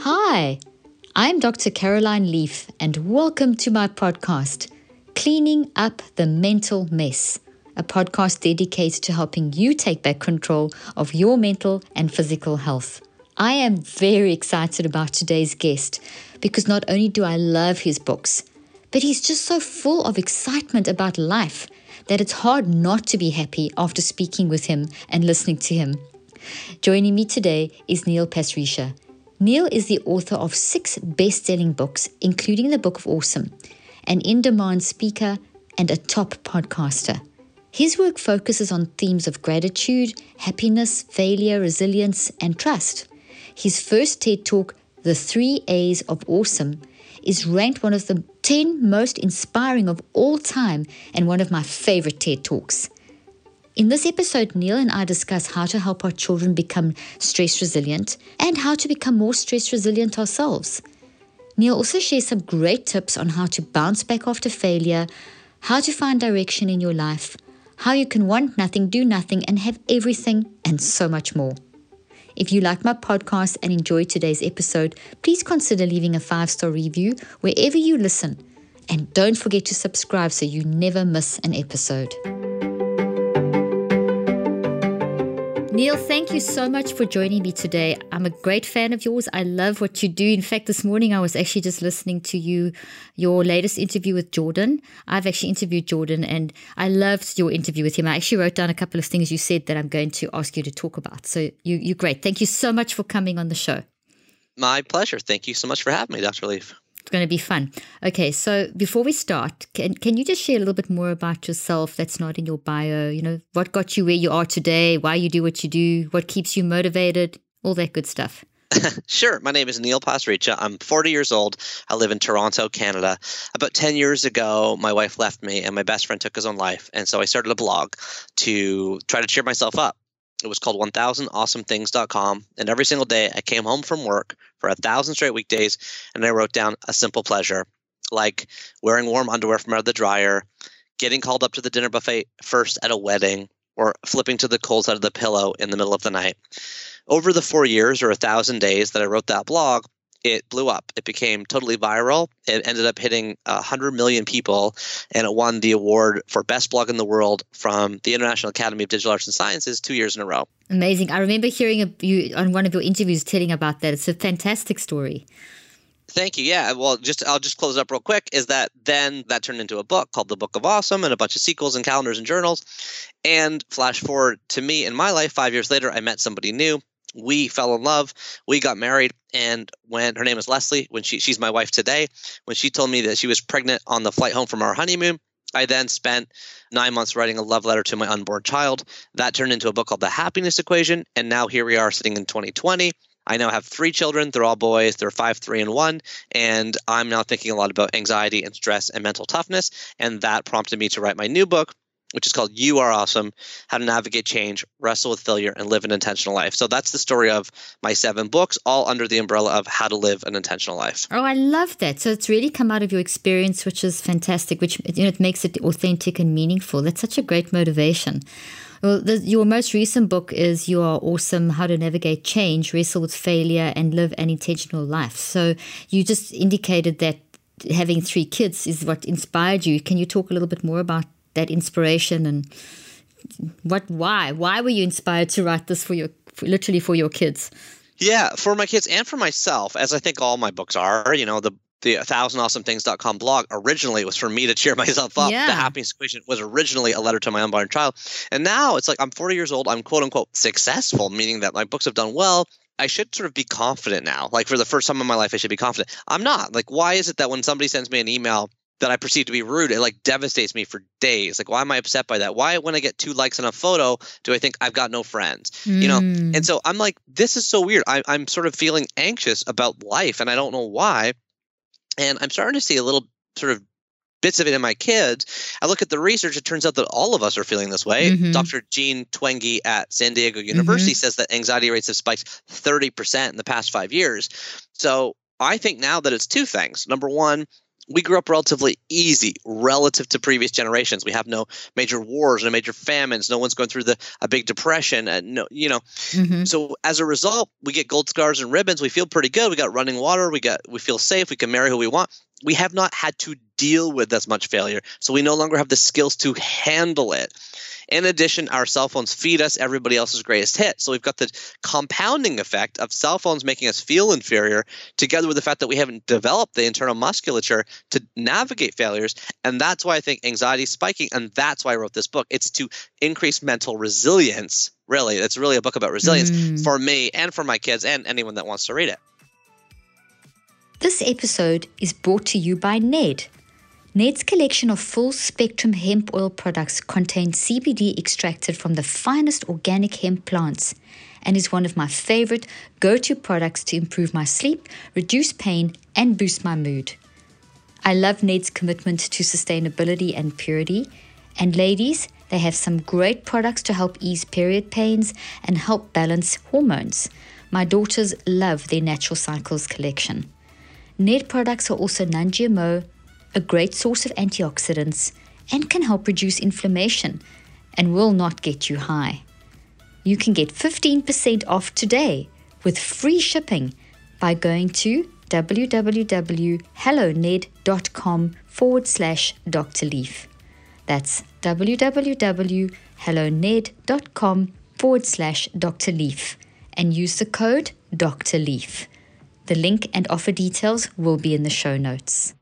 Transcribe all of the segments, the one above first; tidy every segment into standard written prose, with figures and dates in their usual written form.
Hi, I'm Dr. Caroline Leaf, and welcome to my podcast, Cleaning Up the Mental Mess, a podcast dedicated to helping you take back control of your mental and physical health. I am very excited about today's guest because not only do I love his books, but he's just so full of excitement about life that it's hard not to be happy after speaking with him and listening to him. Joining me today is Neil Pasricha. Neil is the author of 6 best-selling books, including the Book of Awesome, an in-demand speaker and a top podcaster. His work focuses on themes of gratitude, happiness, failure, resilience, and trust. His first TED Talk, The 3 A's of Awesome, is ranked one of the 10 most inspiring of all time and one of my favorite TED Talks. In this episode, Neil and I discuss how to help our children become stress resilient and how to become more stress resilient ourselves. Neil also shares some great tips on how to bounce back after failure, how to find direction in your life, how you can want nothing, do nothing, and have everything, and so much more. If you like my podcast and enjoyed today's episode, please consider leaving a 5-star review wherever you listen. And don't forget to subscribe so you never miss an episode. Neil, thank you so much for joining me today. I'm a great fan of yours. I love what you do. In fact, this morning I was actually just listening to your latest interview with Jordan. I've actually interviewed Jordan and I loved your interview with him. I actually wrote down a couple of things you said that I'm going to ask you to talk about. So you're great. Thank you so much for coming on the show. My pleasure. Thank you so much for having me, Dr. Leaf. It's going to be fun. Okay, so before we start, can you just share a little bit more about yourself that's not in your bio? You know, what got you where you are today, why you do what you do, what keeps you motivated, all that good stuff. Sure. My name is Neil Pasricha. I'm 40 years old. I live in Toronto, Canada. About 10 years ago, my wife left me and my best friend took his own life. And so I started a blog to try to cheer myself up. It was called 1000awesomethings.com. And every single day I came home from work for 1,000 straight weekdays and I wrote down a simple pleasure, like wearing warm underwear from out of the dryer, getting called up to the dinner buffet first at a wedding, or flipping to the cold side of the pillow in the middle of the night. Over the 4 years or 1,000 days that I wrote that blog, it blew up. It became totally viral. It ended up hitting 100 million people, and it won the award for best blog in the world from the International Academy of Digital Arts and Sciences 2 years in a row. Amazing. I remember hearing you on one of your interviews telling about that. It's a fantastic story. Thank you. Yeah. Well, I'll just close it up real quick. Is that then that turned into a book called The Book of Awesome and a bunch of sequels and calendars and journals. And flash forward to me in my life, 5 years later, I met somebody new. We fell in love. We got married. And when her name is Leslie, when she's my wife today, when she told me that she was pregnant on the flight home from our honeymoon, I then spent 9 months writing a love letter to my unborn child. That turned into a book called The Happiness Equation. And now here we are sitting in 2020. I now have 3 children. They're all boys. They're 5, 3, and 1. And I'm now thinking a lot about anxiety and stress and mental toughness. And that prompted me to write my new book, which is called You Are Awesome, How to Navigate Change, Wrestle with Failure, and Live an Intentional Life. So that's the story of my 7 books, all under the umbrella of how to live an intentional life. Oh, I love that. So it's really come out of your experience, which is fantastic, which it makes it authentic and meaningful. That's such a great motivation. Well, your most recent book is You Are Awesome, How to Navigate Change, Wrestle with Failure, and Live an Intentional Life. So you just indicated that having 3 kids is what inspired you. Can you talk a little bit more about that inspiration and why were you inspired to write this literally for your kids? Yeah, for my kids and for myself, as I think all my books are. You know, the 1000awesomethings.com blog originally was for me to cheer myself up. Yeah. The Happiness Equation was originally a letter to my unborn child. And now it's like I'm 40 years old. I'm quote unquote successful, meaning that my books have done well. I should sort of be confident now. Like for the first time in my life, I should be confident. I'm not. Like, why is it that when somebody sends me an email that I perceive to be rude, it like devastates me for days? Like, why am I upset by that? Why, when I get 2 likes on a photo, do I think I've got no friends? You know? And so I'm like, this is so weird. I'm sort of feeling anxious about life and I don't know why. And I'm starting to see a little sort of bits of it in my kids. I look at the research. It turns out that all of us are feeling this way. Dr. Jean Twenge at San Diego University says that anxiety rates have spiked 30% in the past 5 years. So I think now that it's 2 things. Number one, we grew up relatively easy relative to previous generations. We have no major wars, no major famines. No one's going through a big depression. So as a result, we get gold scars and ribbons. We feel pretty good. We got running water. We feel safe. We can marry who we want. We have not had to deal with as much failure. So we no longer have the skills to handle it. In addition, our cell phones feed us everybody else's greatest hit. So we've got the compounding effect of cell phones making us feel inferior, together with the fact that we haven't developed the internal musculature to navigate failures. And that's why I think anxiety is spiking. And that's why I wrote this book. It's to increase mental resilience. Really, it's really a book about resilience for me and for my kids and anyone that wants to read it. This episode is brought to you by Ned. Ned's collection of full-spectrum hemp oil products contains CBD extracted from the finest organic hemp plants and is one of my favorite go-to products to improve my sleep, reduce pain, and boost my mood. I love Ned's commitment to sustainability and purity. And ladies, they have some great products to help ease period pains and help balance hormones. My daughters love their Natural Cycles collection. Ned products are also non-GMO, a great source of antioxidants, and can help reduce inflammation and will not get you high. You can get 15% off today with free shipping by going to www.helloned.com/Dr. Leaf. That's www.helloned.com/Dr. Leaf and use the code Dr. Leaf. The link and offer details will be in the show notes.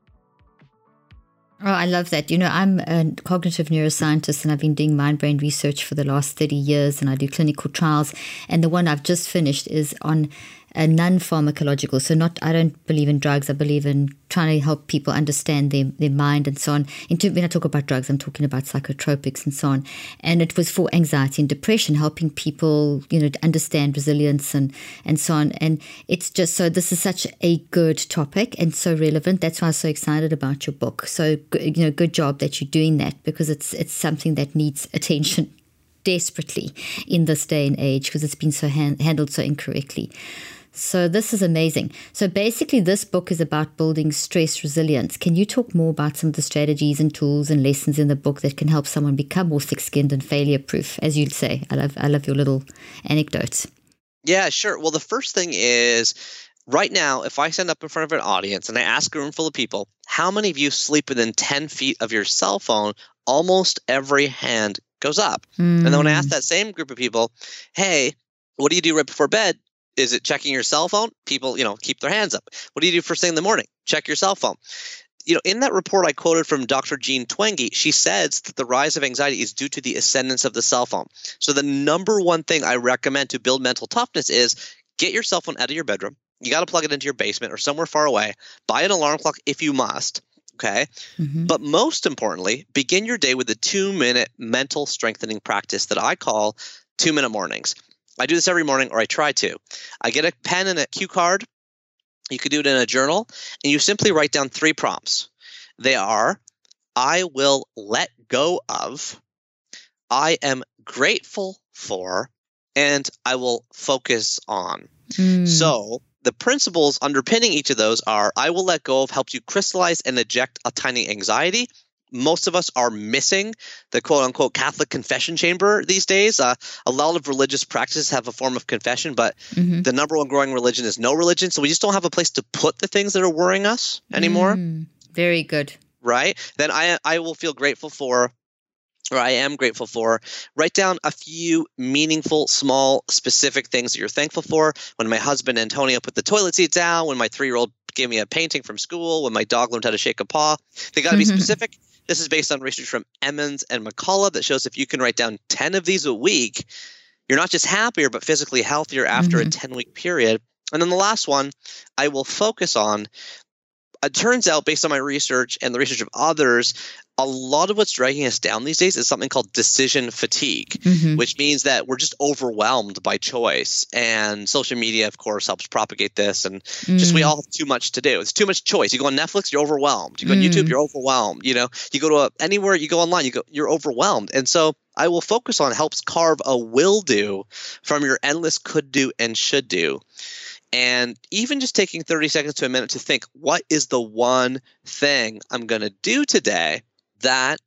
Oh, I love that. I'm a cognitive neuroscientist and I've been doing mind-brain research for the last 30 years and I do clinical trials. And the one I've just finished is on a non-pharmacological. So I don't believe in drugs. I believe in trying to help people understand their mind and so on. When I talk about drugs, I'm talking about psychotropics and so on. And it was for anxiety and depression, helping people, to understand resilience and so on. And it's just so this is such a good topic and so relevant. That's why I'm so excited about your book. So, good job that you're doing that because it's something that needs attention desperately in this day and age because it's been so handled so incorrectly. So this is amazing. So basically this book is about building stress resilience. Can you talk more about some of the strategies and tools and lessons in the book that can help someone become more thick-skinned and failure-proof, as you'd say? I love your little anecdotes. Yeah, sure. Well, the first thing is right now, if I stand up in front of an audience and I ask a room full of people, how many of you sleep within 10 feet of your cell phone, almost every hand goes up. And then when I ask that same group of people, hey, what do you do right before bed? Is it checking your cell phone? People, keep their hands up. What do you do first thing in the morning? Check your cell phone. In that report I quoted from Dr. Jean Twenge, she says that the rise of anxiety is due to the ascendance of the cell phone. So the number one thing I recommend to build mental toughness is get your cell phone out of your bedroom. You got to plug it into your basement or somewhere far away. Buy an alarm clock if you must. Okay. But most importantly, begin your day with a 2-minute mental strengthening practice that I call 2-minute mornings. I do this every morning, or I try to. I get a pen and a cue card. You could do it in a journal, and you simply write down 3 prompts. They are, I will let go of, I am grateful for, and I will focus on. So the principles underpinning each of those are I will let go of helps you crystallize and eject a tiny anxiety. Most of us are missing the quote-unquote Catholic confession chamber these days. A lot of religious practices have a form of confession, but the number one growing religion is no religion. So we just don't have a place to put the things that are worrying us anymore. Very good. Right? Then I will feel grateful for, or I am grateful for, write down a few meaningful, small, specific things that you're thankful for. When my husband Antonio put the toilet seat down, when my 3-year-old gave me a painting from school, when my dog learned how to shake a paw. They got to be specific. This is based on research from Emmons and McCullough that shows if you can write down 10 of these a week, you're not just happier, but physically healthier after a 10-week period. And then the last one I will focus on. It turns out, based on my research and the research of others, a lot of what's dragging us down these days is something called decision fatigue, which means that we're just overwhelmed by choice. And social media, of course, helps propagate this. And just we all have too much to do. It's too much choice. You go on Netflix, you're overwhelmed. You go on YouTube, you're overwhelmed. You go to anywhere you go online, you're overwhelmed. And so I will focus on helps carve a will do from your endless could do and should do. And even just taking 30 seconds to a minute to think, what is the one thing I'm going to do today that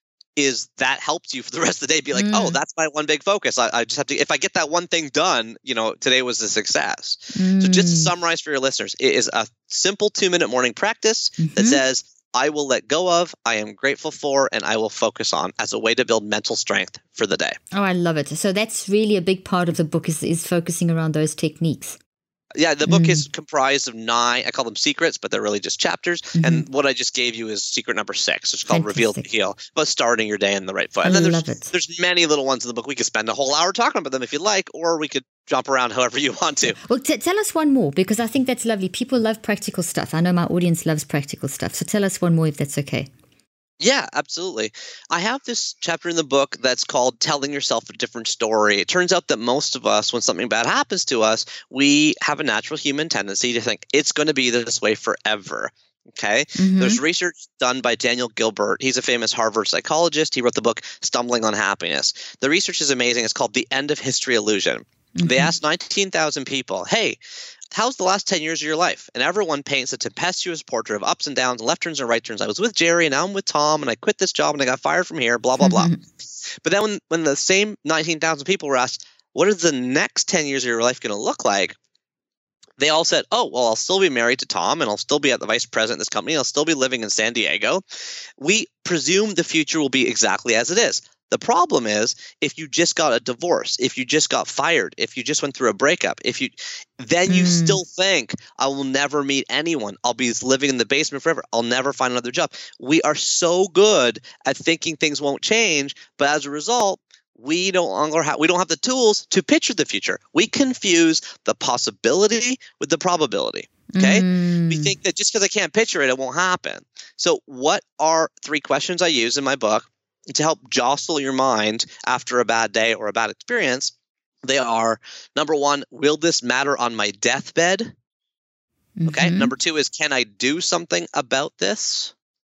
helps you for the rest of the day? Be like, oh, that's my one big focus. I just have to, if I get that one thing done, today was a success. So just to summarize for your listeners, it is a simple 2-minute morning practice that says, I will let go of, I am grateful for, and I will focus on as a way to build mental strength for the day. Oh, I love it. So that's really a big part of the book is focusing around those techniques. Yeah, the book is comprised of 9, I call them secrets, but they're really just chapters. And what I just gave you is secret number 6. It's called Reveal to Heal, about starting your day in the right foot. And then there's many little ones in the book. We could spend a whole hour talking about them if you like, or we could jump around however you want to. Well, tell us one more, because I think that's lovely. People love practical stuff. I know my audience loves practical stuff. So tell us one more if that's okay. Yeah, absolutely. I have this chapter in the book that's called Telling Yourself a Different Story. It turns out that most of us, when something bad happens to us, we have a natural human tendency to think it's going to be this way forever. Okay. There's research done by Daniel Gilbert. He's a famous Harvard psychologist. He wrote the book Stumbling on Happiness. The research is amazing. It's called The End of History Illusion. They asked 19,000 people, hey, how's the last 10 years of your life? And everyone paints a tempestuous portrait of ups and downs, left turns and right turns. I was with Jerry and now I'm with Tom and I quit this job and I got fired from here, blah, blah, blah. But then when the same 19,000 people were asked, what is the next 10 years of your life going to look like? They all said, oh, well, I'll still be married to Tom and I'll still be at the vice president of this company. I'll still be living in San Diego. We presume the future will be exactly as it is. The problem is if you just got a divorce, if you just got fired, if you just went through a breakup, then you still think I will never meet anyone. I'll be living in the basement forever. I'll never find another job. We are so good at thinking things won't change, but as a result, we don't have the tools to picture the future. We confuse the possibility with the probability. Okay. We think that just because I can't picture it, it won't happen. So what are 3 questions I use in my book to help jostle your mind after a bad day or a bad experience? They are, number 1, will this matter on my deathbed? Okay. Number 2 is, can I do something about this?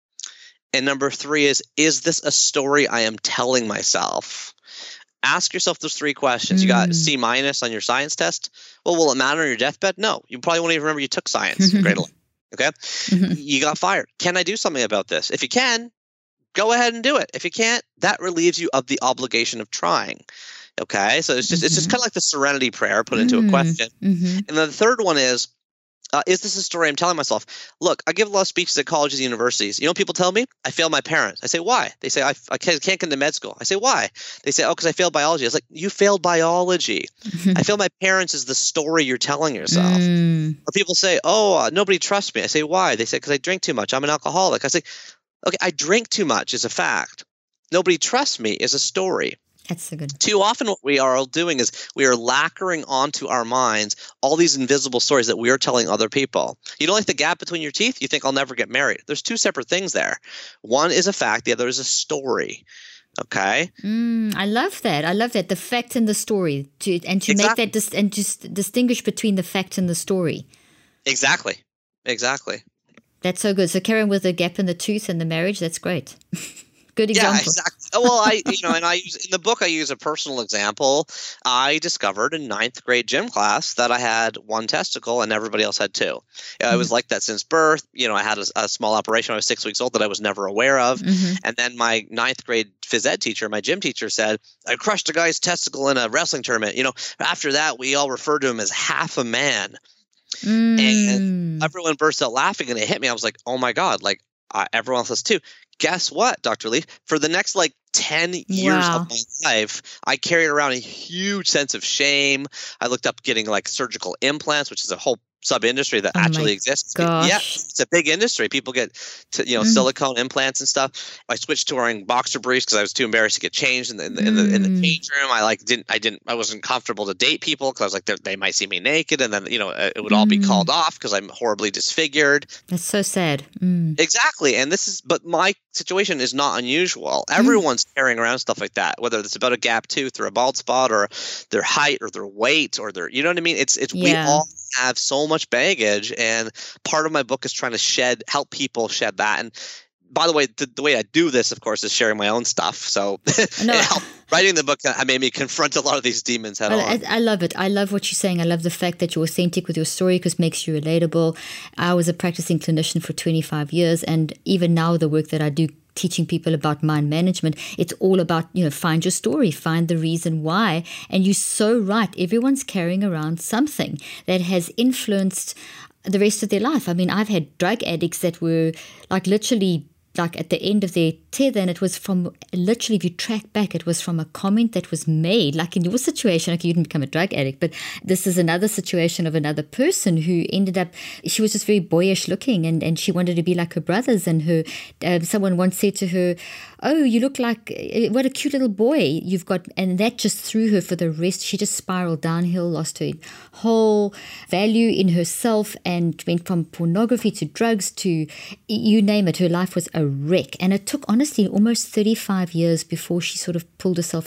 And number 3 is this a story I am telling myself? Ask yourself those 3 questions. You got C- on your science test. Well, will it matter on your deathbed? No. You probably won't even remember you took science. Grade 11. Okay. You got fired. Can I do something about this? If you can, go ahead and do it. If you can't, that relieves you of the obligation of trying. Okay. So it's just kind of like the serenity prayer put into a question. And then the third one is this a story I'm telling myself? Look, I give a lot of speeches at colleges and universities. You know what people tell me? I failed my parents. I say, why? They say, I can't get into med school. I say, why? They say, oh, because I failed biology. I was like, you failed biology. I failed my parents is the story you're telling yourself. Or people say, oh, nobody trusts me. I say, why? They say, because I drink too much. I'm an alcoholic. I say, okay, I drink too much is a fact. Nobody trusts me is a story. That's so good. Too often what we are all doing is we are lacquering onto our minds all these invisible stories that we are telling other people. You don't like the gap between your teeth? You think I'll never get married. There's 2 separate things there. One is a fact. The other is a story. Okay. I love that. I love that. The fact and the story. To exactly. Make that and just distinguish between the fact and the story. Exactly. That's so good. So carrying with the gap in the tooth and the marriage, that's great. Good example. Yeah, exactly. Well, and I use in the book, I use a personal example. I discovered in 9th grade gym class that I had 1 testicle and everybody else had 2. I was like that since birth. I had a small operation when I was 6 weeks old that I was never aware of. And then my 9th grade phys ed teacher, my gym teacher, said, I crushed a guy's testicle in a wrestling tournament. After that, we all referred to him as half a man. And everyone burst out laughing and it hit me. I was like, oh my God, everyone else has 2. Guess what, Dr. Leaf? For the next 10 years of my life, I carried around a huge sense of shame. I looked up getting surgical implants, which is a whole sub-industry that actually exists. Gosh. Yeah, it's a big industry. People get silicone implants and stuff. I switched to wearing boxer briefs because I was too embarrassed to get changed in the change room. I wasn't comfortable to date people because I was like, they might see me naked, and then it would all be called off because I'm horribly disfigured. That's so sad. Exactly, and but my situation is not unusual. Everyone's carrying around stuff like that, whether it's about a gap tooth or a bald spot or their height or their weight or their, you know what I mean? We all have so much baggage, and part of my book is trying to help people shed that. And by the way, the way I do this, of course, is sharing my own stuff. So No, it helped. Writing the book made me confront a lot of these demons head on. I love it. I love what you're saying. I love the fact that you're authentic with your story because it makes you relatable. I was a practicing clinician for 25 years, and even now the work that I do teaching people about mind management, it's all about, find your story, find the reason why. And you're so right. Everyone's carrying around something that has influenced the rest of their life. I mean, I've had drug addicts that were literally at the end of their tether, and it was from literally, if you track back, it was from a comment that was made, like in your situation. Okay, you didn't become a drug addict, but this is another situation of another person who ended up, she was just very boyish looking, and she wanted to be like her brothers, and her someone once said to her, "Oh, you look like, what a cute little boy you've got," and that just threw her for the rest. She just spiraled downhill, lost her whole value in herself, and went from pornography to drugs to you name it. Her life was a wreck, and it took honestly almost 35 years before she sort of pulled herself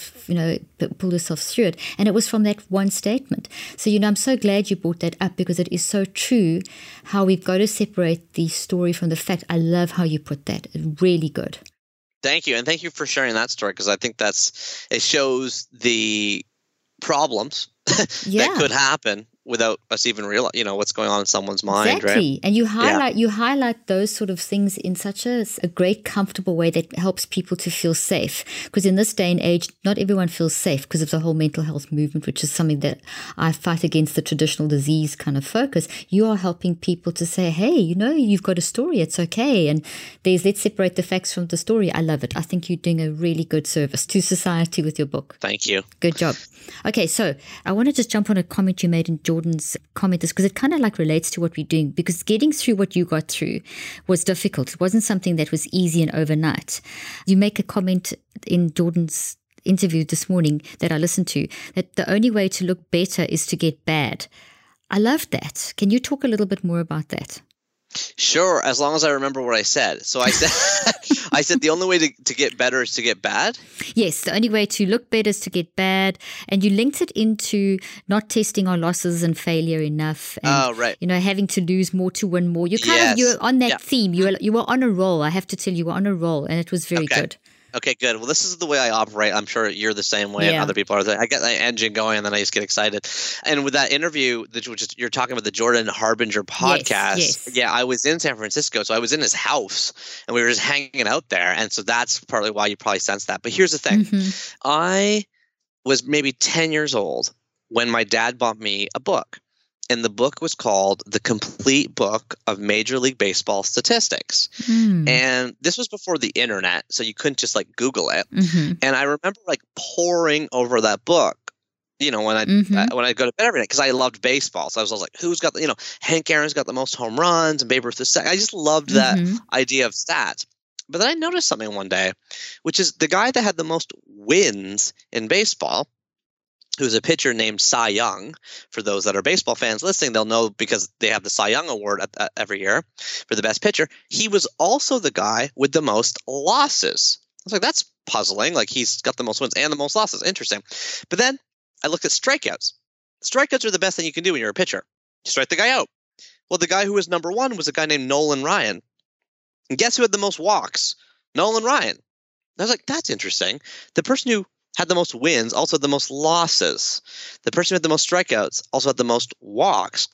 through it. And it was from that one statement. So I'm so glad you brought that up, because it is so true how we've got to separate the story from the fact. I love how you put that. Really good. Thank you, and thank you for sharing that story, because I think it shows the problems that could happen without us even realize, what's going on in someone's mind. Exactly. Right? And you highlight those sort of things in such a great, comfortable way that helps people to feel safe. Because in this day and age, not everyone feels safe because of the whole mental health movement, which is something that I fight against, the traditional disease kind of focus. You are helping people to say, hey, you've got a story. It's okay. And let's separate the facts from the story. I love it. I think you're doing a really good service to society with your book. Thank you. Good job. Okay, so I want to just jump on a comment you made in Jordan's comment, because it kind of relates to what we're doing, because getting through what you got through was difficult. It wasn't something that was easy and overnight. You make a comment in Jordan's interview this morning that I listened to, that the only way to look better is to get bad. I love that. Can you talk a little bit more about that? Sure, as long as I remember what I said. So I said I said the only way to get better is to get bad? Yes, the only way to look better is to get bad. And you linked it into not testing our losses and failure enough. And, right. Having to lose more to win more. You were on that theme. You were on a roll. I have to tell you were on a roll, and it was very good. Okay, good. Well, this is the way I operate. I'm sure you're the same way, and other people are. I get the engine going, and then I just get excited. And with that interview, you're talking about the Jordan Harbinger podcast. Yes. Yeah, I was in San Francisco, so I was in his house, and we were just hanging out there. And so that's partly why you probably sensed that. But here's the thing. Mm-hmm. I was maybe 10 years old when my dad bought me a book. And the book was called The Complete Book of Major League Baseball Statistics. And this was before the internet, so you couldn't just Google it. Mm-hmm. And I remember poring over that book, when I go to bed every night, because I loved baseball. So I was like, who's got Hank Aaron's got the most home runs and Babe Ruth is second. I just loved that idea of stats. But then I noticed something one day, which is the guy that had the most wins in baseball, who's a pitcher named Cy Young. For those that are baseball fans listening, they'll know because they have the Cy Young Award every year for the best pitcher. He was also the guy with the most losses. I was like, that's puzzling. He's got the most wins and the most losses. Interesting. But then I looked at strikeouts. Strikeouts are the best thing you can do when you're a pitcher. You strike the guy out. Well, the guy who was number one was a guy named Nolan Ryan. And guess who had the most walks? Nolan Ryan. And I was like, that's interesting. The person who had the most wins, also had the most losses. The person who had the most strikeouts also had the most walks.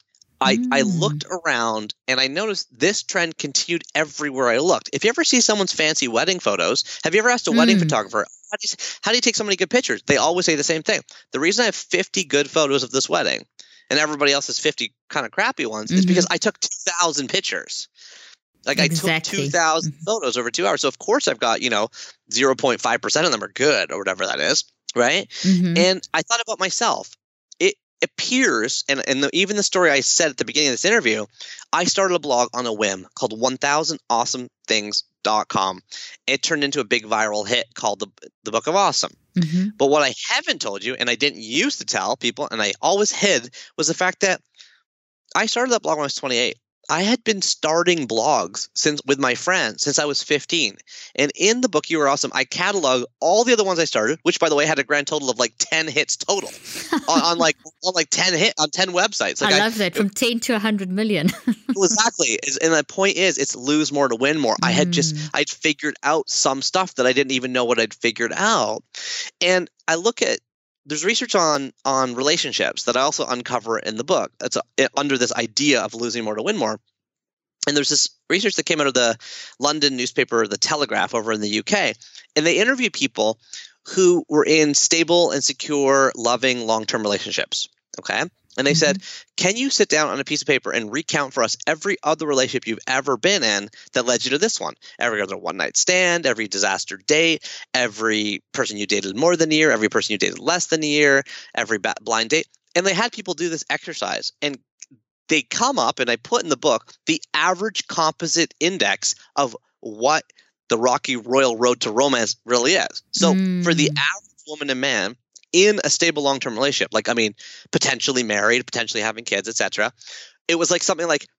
I looked around and I noticed this trend continued everywhere I looked. If you ever see someone's fancy wedding photos, have you ever asked a wedding photographer, how do you take so many good pictures? They always say the same thing. The reason I have 50 good photos of this wedding and everybody else has 50 kind of crappy ones is because I took 2,000 pictures. I took 2,000 photos over 2 hours. So, of course, I've got, 0.5% of them are good or whatever that is, right? Mm-hmm. And I thought about myself. It appears, and even the story I said at the beginning of this interview, I started a blog on a whim called 1000awesomethings.com. It turned into a big viral hit called the Book of Awesome. Mm-hmm. But what I haven't told you, and I didn't used to tell people, and I always hid, was the fact that I started that blog when I was 28. I had been starting blogs with my friends since I was 15. And in the book, You Are Awesome, I cataloged all the other ones I started, which, by the way, had a grand total of like 10 hits total on 10 websites. Like I love that, from 10 to 100 million. Exactly. And the point is, it's lose more to win more. I'd figured out some stuff that I didn't even know what I'd figured out. And I look at, there's research on relationships that I also uncover in the book. It's under this idea of losing more to win more. And there's this research that came out of the London newspaper, The Telegraph, over in the UK. And they interviewed people who were in stable and secure, loving, long-term relationships. Okay. And they said, can you sit down on a piece of paper and recount for us every other relationship you've ever been in that led you to this one? Every other one-night stand, every disaster date, every person you dated more than a year, every person you dated less than a year, every blind date. And they had people do this exercise. And they come up, and I put in the book, the average composite index of what the rocky royal road to romance really is. So for the average woman and man, in a stable long-term relationship, like, I mean, potentially married, potentially having kids, etc., it was like something like,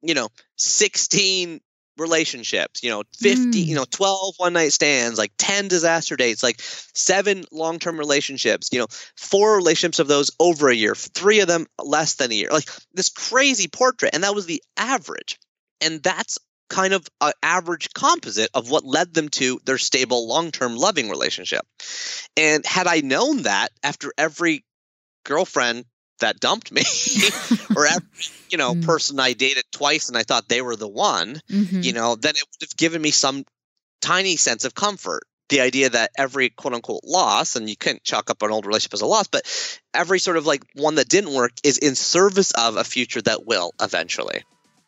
16 relationships, 50, 12 one-night stands, like 10 disaster dates, like 7 long-term relationships, 4 relationships of those over a year, 3 of them less than a year, like this crazy portrait. And that was the average. And that's kind of an average composite of what led them to their stable, long-term loving relationship. And had I known that after every girlfriend that dumped me or every, person I dated twice and I thought they were the one, then it would have given me some tiny sense of comfort. The idea that every quote unquote loss, and you can't chalk up an old relationship as a loss, but every sort of like one that didn't work is in service of a future that will eventually.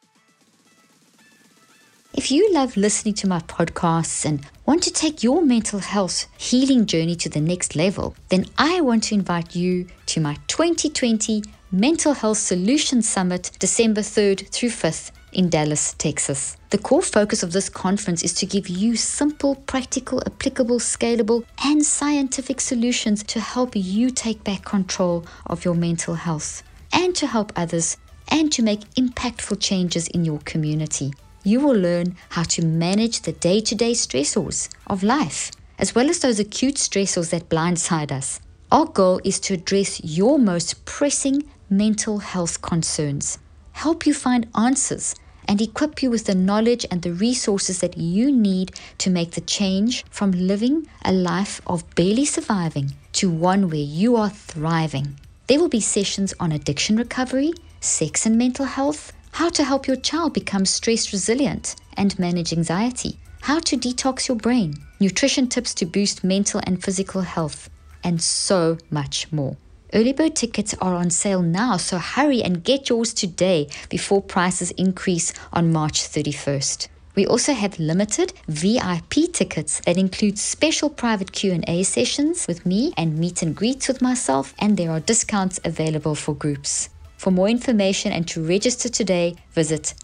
If you love listening to my podcasts and want to take your mental health healing journey to the next level, then I want to invite you to my 2020 Mental Health Solutions Summit, December 3rd through 5th in Dallas, Texas. The core focus of this conference is to give you simple, practical, applicable, scalable, and scientific solutions to help you take back control of your mental health and to help others and to make impactful changes in your community. You will learn how to manage the day-to-day stressors of life, as well as those acute stressors that blindside us. Our goal is to address your most pressing mental health concerns, help you find answers, and equip you with the knowledge and the resources that you need to make the change from living a life of barely surviving to one where you are thriving. There will be sessions on addiction recovery, sex and mental health, how to help your child become stress resilient and manage anxiety, how to detox your brain, nutrition tips to boost mental and physical health, and so much more. Early bird tickets are on sale now, so hurry and get yours today before prices increase on March 31st. We also have limited VIP tickets that include special private Q&A sessions with me and meet and greets with myself, and there are discounts available for groups. For more information and to register today, visit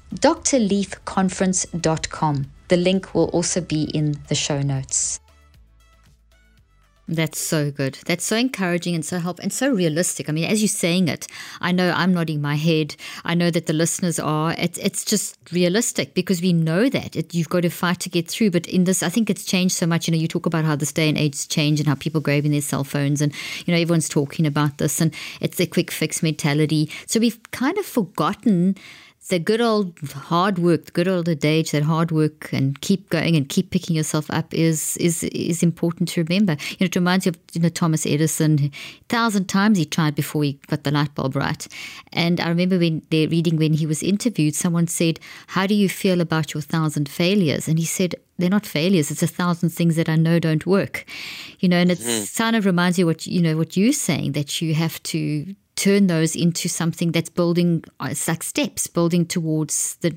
drleafconference.com. The link will also be in the show notes. That's so good. That's so encouraging and so helpful and so realistic. I mean, as you're saying it, I know I'm nodding my head. I know that the listeners are. It's just realistic because we know that you've got to fight to get through. But in this, I think it's changed so much. You talk about how this day and age has changed and how people grabbing their cell phones and, everyone's talking about this and it's the quick fix mentality. So we've kind of forgotten the good old hard work, the good old adage that hard work and keep going and keep picking yourself up is important to remember. It reminds you of Thomas Edison. 1,000 times he tried before he got the light bulb right. And I remember when he was interviewed, someone said, "How do you feel about your 1,000 failures?" And he said, "They're not failures. It's 1,000 things that I know don't work." And it kind of reminds you what you're saying, that you have to turn those into something that's building, it's like steps building towards the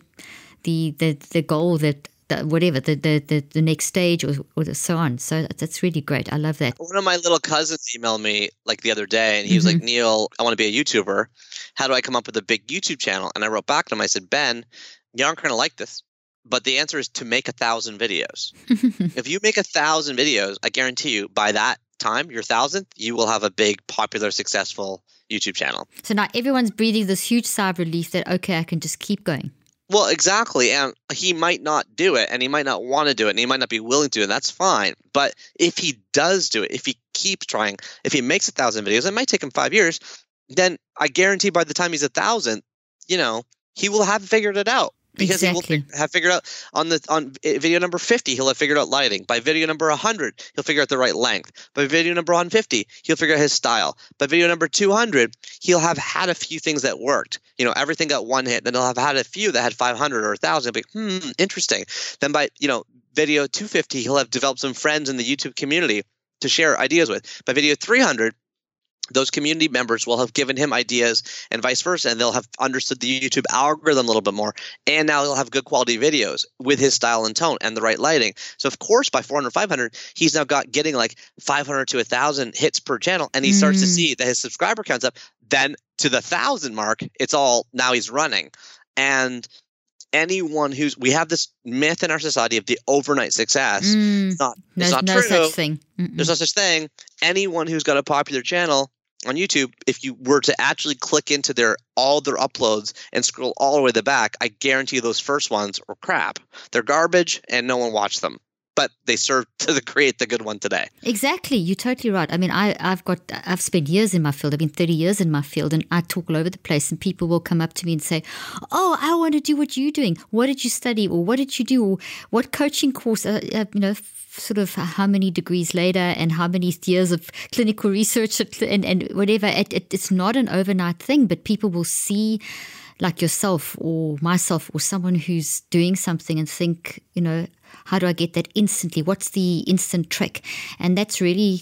goal, that whatever the next stage or so on. So that's really great. I love that. One of my little cousins emailed me like the other day, and he was like, "Neil, I want to be a YouTuber. How do I come up with a big YouTube channel?" And I wrote back to him. I said, "Ben, you aren't going to like this, but the answer is to make 1,000 videos. If you make 1,000 videos, I guarantee you by that time, your 1,000th, you will have a big, popular, successful YouTube channel." So now everyone's breathing this huge sigh of relief that, okay, I can just keep going. Well, exactly. And he might not do it, and he might not want to do it, and he might not be willing to, and that's fine. But if he does do it, if he keeps trying, if he makes 1,000 videos, it might take him 5 years, then I guarantee by the time he's 1,000, he will have figured it out. Because Exactly. he will have figured out on video number 50, he'll have figured out lighting. By video number 100, he'll figure out the right length. By video number 150, he'll figure out his style. By video number 200, he'll have had a few things that worked. Everything got one hit. Then he'll have had a few that had 500 or 1,000. He'll be interesting. Then by video 250, he'll have developed some friends in the YouTube community to share ideas with. By video 300, those community members will have given him ideas and vice versa, and they'll have understood the YouTube algorithm a little bit more. And now he'll have good quality videos with his style and tone and the right lighting. So, of course, by 400, 500, he's now getting like 500 to 1,000 hits per channel, and he starts to see that his subscriber count's up. Then to the 1,000 mark, it's all now he's running. And anyone we have this myth in our society of the overnight success. It's not no true. Such thing. There's no such thing. Anyone who's got a popular channel on YouTube, if you were to actually click into all their uploads and scroll all the way to the back, I guarantee those first ones are crap. They're garbage and no one watched them. But they serve to create the good one today. Exactly. You're totally right. I mean, I've spent years in my field. I've been 30 years in my field, and I talk all over the place, and people will come up to me and say, "Oh, I want to do what you're doing. What did you study? Or what did you do? Or what coaching course, sort of how many degrees later and how many years of clinical research and whatever." It's not an overnight thing, but people will see like yourself or myself or someone who's doing something and think, how do I get that instantly? What's the instant trick? And that's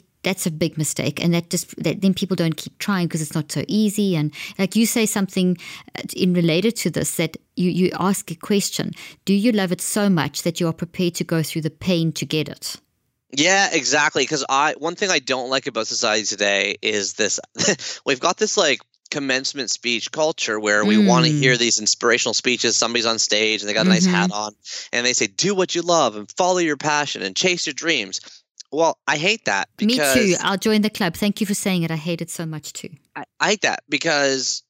a big mistake. And that then people don't keep trying because it's not so easy. And like you say something in related to this, that you ask a question, do you love it so much that you are prepared to go through the pain to get it? Yeah, exactly. Because one thing I don't like about society today is this, we've got this like commencement speech culture where we want to hear these inspirational speeches. Somebody's on stage and they got a nice hat on and they say, do what you love and follow your passion and chase your dreams. Well, I hate that. Me too. I'll join the club. Thank you for saying it. I hate it so much too. I hate that because,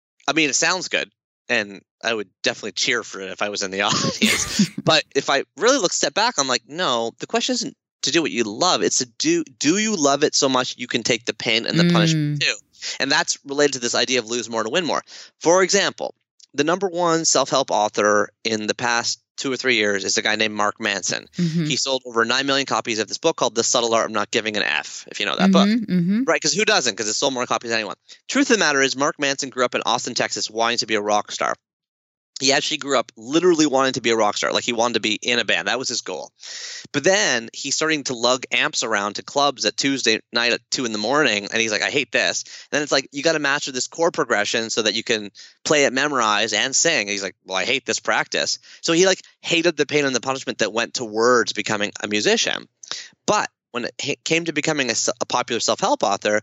it sounds good and I would definitely cheer for it if I was in the audience. But if I really step back, I'm like, no, the question isn't to do what you love. It's to do you love it so much you can take the pain and the punishment too? And that's related to this idea of lose more to win more. For example, the number one self-help author in the past 2 or 3 years is a guy named Mark Manson. He sold over 9 million copies of this book called The Subtle Art of Not Giving an F, if you know that book. Right, because who doesn't? Because it sold more copies than anyone. Truth of the matter is Mark Manson grew up in Austin, Texas, wanting to be a rock star. He actually grew up literally wanting to be a rock star. Like he wanted to be in a band. That was his goal. But then he's starting to lug amps around to clubs at Tuesday night at 2 a.m. And he's like, I hate this. And then it's like, you got to master this chord progression so that you can play it, memorize, and sing. And he's like, well, I hate this practice. So he hated the pain and the punishment that went towards becoming a musician. But when it came to becoming a popular self-help author,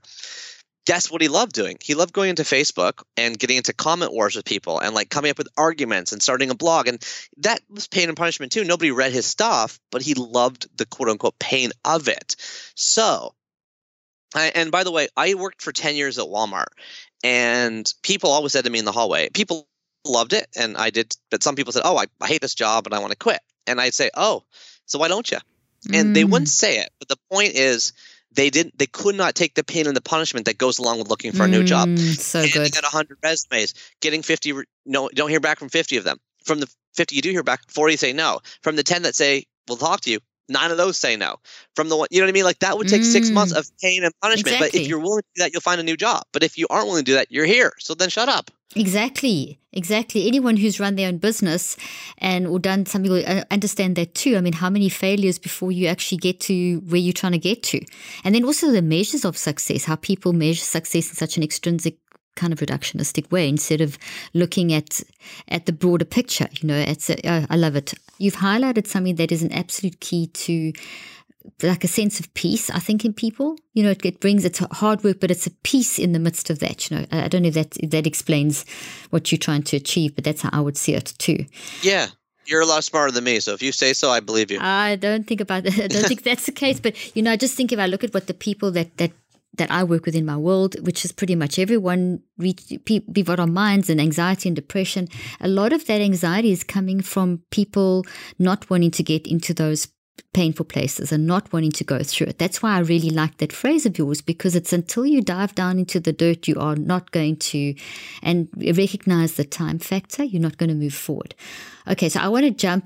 guess what he loved doing? He loved going into Facebook and getting into comment wars with people and coming up with arguments and starting a blog. And that was pain and punishment too. Nobody read his stuff, but he loved the quote unquote pain of it. So, and by the way, I worked for 10 years at Walmart and people always said to me in the hallway, people loved it and I did, but some people said, oh, I hate this job and I want to quit. And I'd say, oh, so why don't you? And they wouldn't say it. But the point is, they could not take the pain and the punishment that goes along with looking for a new job. So good. Getting 100 resumes, getting 50, no, don't hear back from 50 of them. From the 50 you do hear back, 40 say no. From the 10 that say, we'll talk to you, 9 of those say no. From the one, you know what I mean? Like that would take 6 months of pain and punishment. Exactly. But if you're willing to do that, you'll find a new job. But if you aren't willing to do that, you're here. So then shut up. Exactly. Anyone who's run their own business or done something will understand that too. I mean, how many failures before you actually get to where you're trying to get to? And then also the measures of success, how people measure success in such an extrinsic kind of reductionistic way instead of looking at the broader picture. I love it. You've highlighted something that is an absolute key to like a sense of peace, I think, in people. It brings, it's hard work, but it's a peace in the midst of that. I don't know if that explains what you're trying to achieve, but that's how I would see it too. Yeah. You're a lot smarter than me, so if you say so, I believe you. I don't think about that. I don't think that's the case, but I just think if I look at what the people that that I work with in my world, which is pretty much everyone, we've got our minds and anxiety and depression. A lot of that anxiety is coming from people not wanting to get into those painful places and not wanting to go through it. That's why I really like that phrase of yours, because it's until you dive down into the dirt, you are not going to, and recognize the time factor, you're not going to move forward. Okay, so I want to jump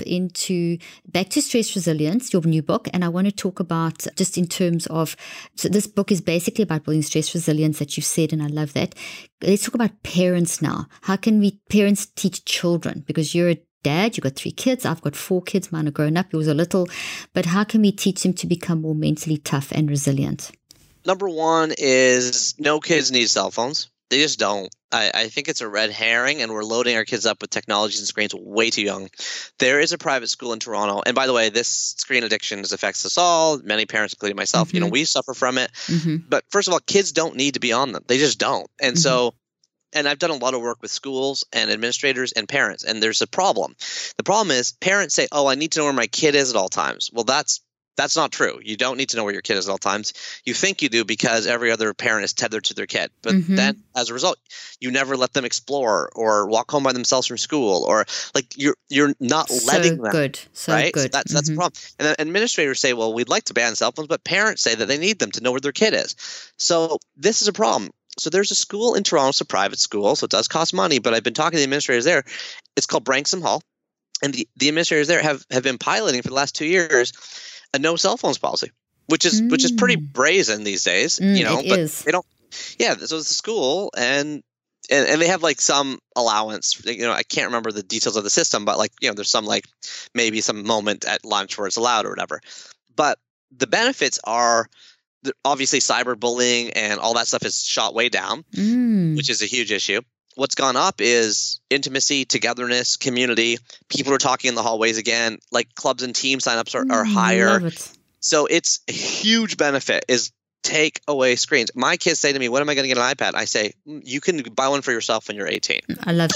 back to Stress Resilience, your new book, and I want to talk about just in terms of, so this book is basically about building stress resilience that you've said, and I love that. Let's talk about parents now. How can parents teach children? Because you're a dad, you've got 3 kids, I've got 4 kids, mine are grown up, yours are little, but how can we teach them to become more mentally tough and resilient? Number one is no kids need cell phones. They just don't. I think it's a red herring, and we're loading our kids up with technologies and screens way too young. There is a private school in Toronto, and by the way, this screen addiction affects us all. Many parents, including myself, we suffer from it. But first of all, kids don't need to be on them. They just don't. And so, and I've done a lot of work with schools and administrators and parents, and there's a problem. The problem is parents say, oh, I need to know where my kid is at all times. Well, that's not true. You don't need to know where your kid is at all times. You think you do because every other parent is tethered to their kid. But then as a result, you never let them explore or walk home by themselves from school, or like you're not letting them. Right? Good. So that's the problem. And then administrators say, well, we'd like to ban cell phones, but parents say that they need them to know where their kid is. So this is a problem. So there's a school in Toronto, it's a private school, so it does cost money, but I've been talking to the administrators there. It's called Branksome Hall. And the administrators there have been piloting for the last 2 years a no cell phones policy, which is pretty brazen these days, but they don't. Yeah, so it's a school, and they have like some allowance. I can't remember the details of the system, but like there's some like maybe some moment at lunch where it's allowed or whatever. But the benefits are obviously cyberbullying and all that stuff is shot way down, which is a huge issue. What's gone up is intimacy, togetherness, community. People are talking in the hallways again. Like clubs and team signups are higher. So it's a huge benefit is take away screens. My kids say to me, when am I going to get an iPad? I say, you can buy one for yourself when you're 18. I love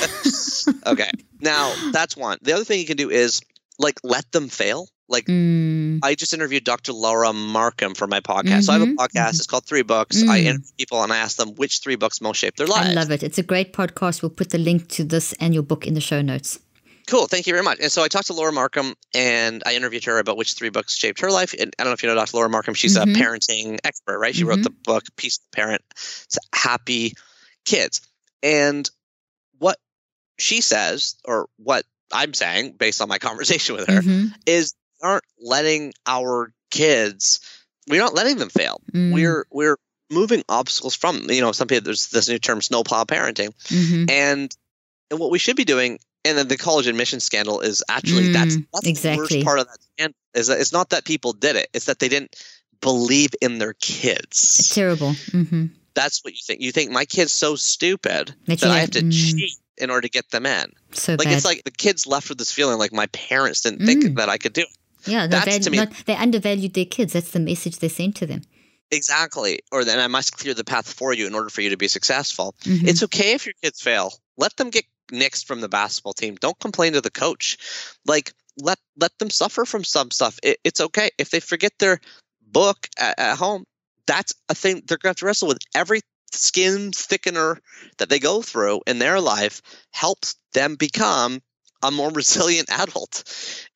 that. Okay. Now, that's one. The other thing you can do is like let them fail. Like I just interviewed Dr. Laura Markham for my podcast. So I have a podcast. It's called 3 Books. I interview people and I ask them which 3 books most shaped their lives. I love it. It's a great podcast. We'll put the link to this and your book in the show notes. Cool. Thank you very much. And so I talked to Laura Markham and I interviewed her about which 3 books shaped her life. And I don't know if you know Dr. Laura Markham. She's a parenting expert, right? She wrote the book Peaceful Parent. It's Happy Kids. And what she says, or what I'm saying based on my conversation with her, is aren't letting our kids, we're not letting them fail. We're moving obstacles from, some people, there's this new term, snowplow parenting. And what we should be doing, and then the college admission scandal is actually, that's exactly the worst part of that scandal, is that it's not that people did it. It's that they didn't believe in their kids. It's terrible. That's what you think. You think my kid's so stupid that I have to cheat in order to get them in. So like bad. It's like the kids left with this feeling like my parents didn't think that I could do it. Yeah, they undervalued their kids. That's the message they sent to them. Exactly. Or then I must clear the path for you in order for you to be successful. It's okay if your kids fail. Let them get nixed from the basketball team. Don't complain to the coach. Like let them suffer from some stuff. It's okay if they forget their book at home. That's a thing they're going to have to wrestle with. Every skin thickener that they go through in their life helps them become a more resilient adult.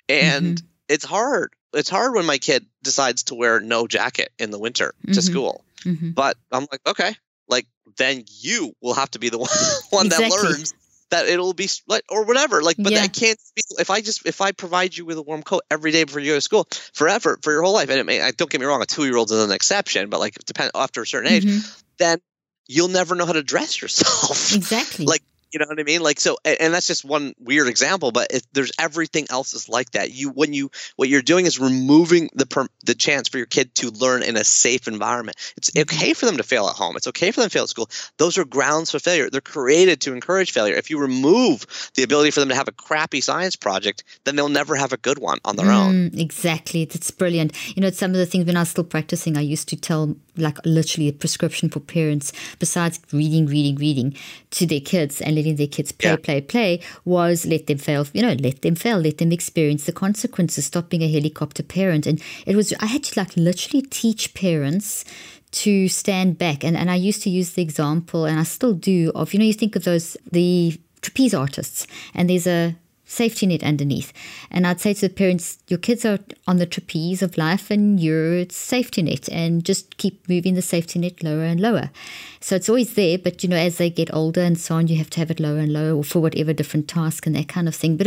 And it's hard. It's hard when my kid decides to wear no jacket in the winter to school. But I'm like, okay, like then you will have to be the one that learns that it'll be like, or whatever. Like, but I can't be, if I provide you with a warm coat every day before you go to school forever for your whole life, and don't get me wrong, a 2-year-old is an exception, but like after a certain age, then you'll never know how to dress yourself. Exactly. Like, you know what I mean? Like, so, and that's just one weird example, but there's everything else is like that. What you're doing is removing the chance for your kid to learn in a safe environment. It's okay for them to fail at home. It's okay for them to fail at school. Those are grounds for failure. They're created to encourage failure. If you remove the ability for them to have a crappy science project, then they'll never have a good one on their own. Exactly. That's brilliant. Some of the things when I was still practicing, I used to tell like literally a prescription for parents, besides reading to their kids and letting their kids play, was let them fail, let them experience the consequences, stop being a helicopter parent. And I had to like literally teach parents to stand back. And I used to use the example, and I still do, of, you think of the trapeze artists, and there's a safety net underneath. And I'd say to the parents, your kids are on the trapeze of life and you're its safety net, and just keep moving the safety net lower and lower. So it's always there, but as they get older and so on, you have to have it lower and lower, or for whatever different task and that kind of thing. But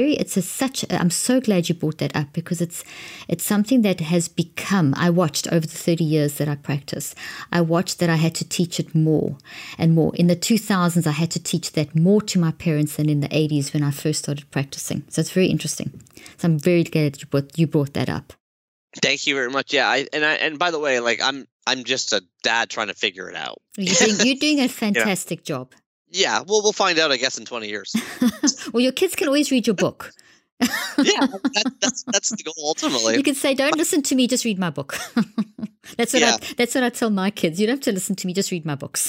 I'm so glad you brought that up, because it's something that has become, I watched over the 30 years that I practice, I watched that I had to teach it more and more. In the 2000s, I had to teach that more to my parents than in the 80s when I first started practicing. So it's very interesting. So I'm very glad you brought that up. Thank you very much. Yeah, and by the way, like I'm just a dad trying to figure it out. You're doing a fantastic job. Yeah, well, we'll find out, I guess, in 20 years. Well, your kids can always read your book. Yeah, that's the goal ultimately. You can say, "Don't listen to me, just read my book." That's what I tell my kids. You don't have to listen to me, just read my books.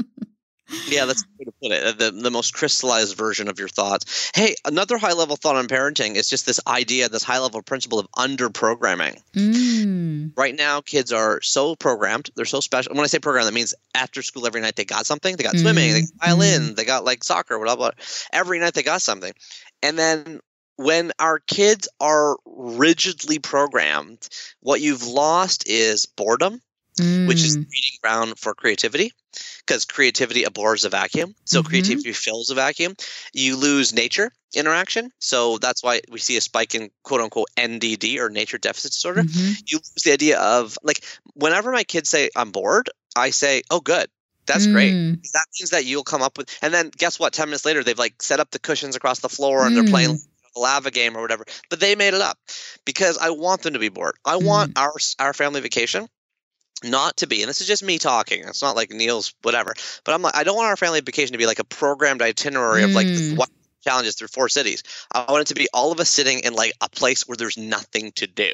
Yeah, that's the way to put it. The most crystallized version of your thoughts. Hey, another high-level thought on parenting is just this idea, this high-level principle of under-programming. Right now, kids are so programmed. They're so special. When I say programmed, that means after school every night they got something. They got swimming, they got violin, they got like soccer, blah, blah. Every night they got something. And then when our kids are rigidly programmed, what you've lost is boredom, which is the breeding ground for creativity, because creativity abhors a vacuum. So creativity fills a vacuum. You lose nature interaction. So that's why we see a spike in quote unquote NDD, or nature deficit disorder. You lose the idea of, like, whenever my kids say I'm bored, I say, oh, good. That's great. That means that you'll come up with, and then guess what? 10 minutes later, they've like set up the cushions across the floor and they're playing the lava game or whatever, but they made it up because I want them to be bored. I want our family vacation not to be, and this is just me talking, it's not like Neil's whatever, but I'm like, I don't want our family vacation to be like a programmed itinerary of like what challenges through 4 cities. I want it to be all of us sitting in like a place where there's nothing to do.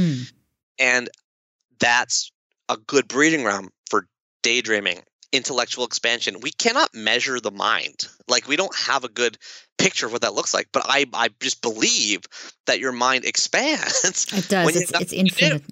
And that's a good breeding ground for daydreaming, intellectual expansion. We cannot measure the mind. Like, we don't have a good picture of what that looks like, but I just believe that your mind expands. It does. It's infinite.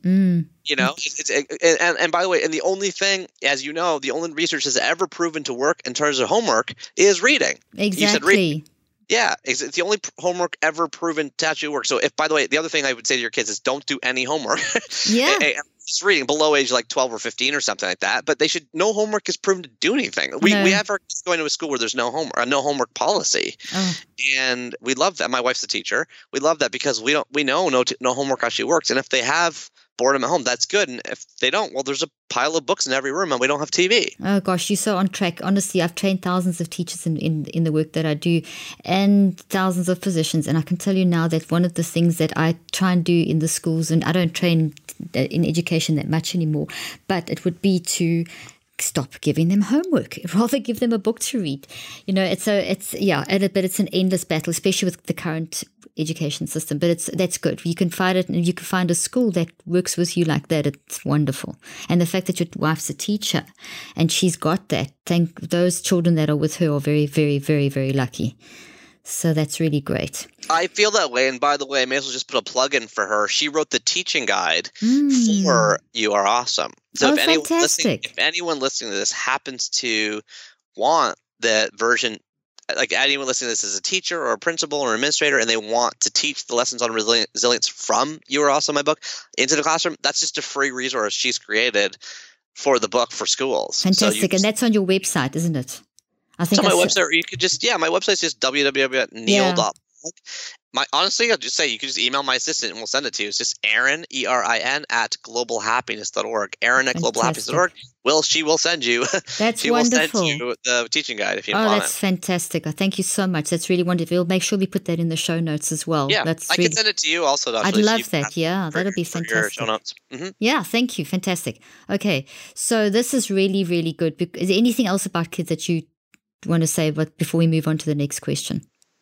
And by the way, and the only thing, as you know, the only research has ever proven to work in terms of homework is reading. Exactly. You said reading. Yeah, it's the only homework ever proven to actually work. So if, by the way, the other thing I would say to your kids is don't do any homework. Yeah. Just reading below age like 12 or 15 or something like that. But no homework is proven to do anything. We have our kids going to a school where there's no homework policy. And we love that. My wife's a teacher. We love that because we know no homework actually works. And if they have boredom at home, that's good. And if they don't, well, there's a pile of books in every room and we don't have TV. Oh gosh, you're so on track. Honestly, I've trained thousands of teachers in the work that I do, and thousands of physicians. And I can tell you now that one of the things that I try and do in the schools, and I don't train in education that much anymore, but it would be to stop giving them homework, rather give them a book to read. But it's an endless battle, especially with the current education system. But that's good. You can find it, and you can find a school that works with you like that. It's wonderful. And the fact that your wife's a teacher and she's got that, thank those children that are with her are very, very, very, very lucky. So that's really great. I feel that way. And by the way, I may as well just put a plug in for her. She wrote the teaching guide for You Are Awesome. So if anyone listening to this happens to want the version, like anyone listening to this as a teacher or a principal or administrator, and they want to teach the lessons on resilience from You Are Awesome, my book, into the classroom, that's just a free resource she's created for the book for schools. Fantastic. And that's on your website, isn't it? I think so. My website, you could just, my website's just www.neil.blog. Honestly, I'll just say you can just email my assistant and we'll send it to you. It's just Erin, ERIN, at globalhappiness.org. Erin at globalhappiness.org. She will send you. That's she wonderful. will send you the teaching guide if you want it. Oh, that's fantastic. Thank you so much. That's really wonderful. We'll make sure we put that in the show notes as well. Yeah, I can send it to you also. I'd love that. Yeah, that'll be fantastic. Your show notes. Yeah, thank you. Fantastic. Okay, so this is really, really good. Is there anything else about kids that you want to say before we move on to the next question?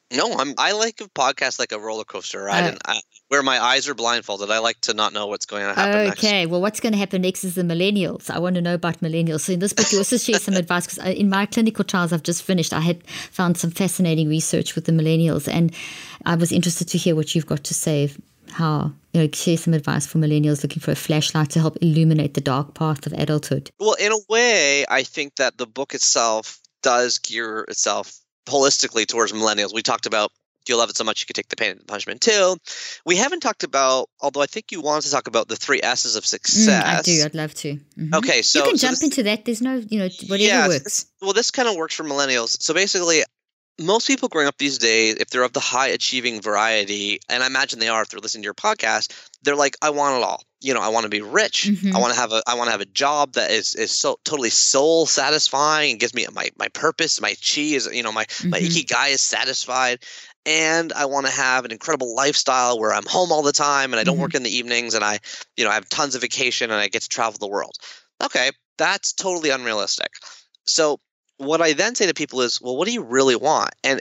No, I like a podcast like a roller coaster ride, and where my eyes are blindfolded. I like to not know what's going to happen next. Okay, well, what's going to happen next is the millennials. I want to know about millennials. So in this book, you also share some advice, because in my clinical trials I've just finished, I had found some fascinating research with the millennials, and I was interested to hear what you've got to say, how, share some advice for millennials looking for a flashlight to help illuminate the dark path of adulthood. Well, in a way, I think that the book itself does gear itself holistically towards millennials. We talked about you'll love it so much you could take the pain and the punishment too. We haven't talked about, although I think you wanted to talk about the 3 S's of success. I do. I'd love to. Mm-hmm. Okay, so you can jump into that. There's no, whatever works. This kind of works for millennials. So basically, most people growing up these days, if they're of the high achieving variety, and I imagine they are if they're listening to your podcast, they're like, I want it all. I want to be rich. Mm-hmm. I want to have a job that is so totally soul satisfying and gives me my purpose. My chi is, my ikigai is satisfied. And I want to have an incredible lifestyle where I'm home all the time and I don't work in the evenings, and I have tons of vacation and I get to travel the world. Okay, that's totally unrealistic. So what I then say to people is, well, what do you really want? And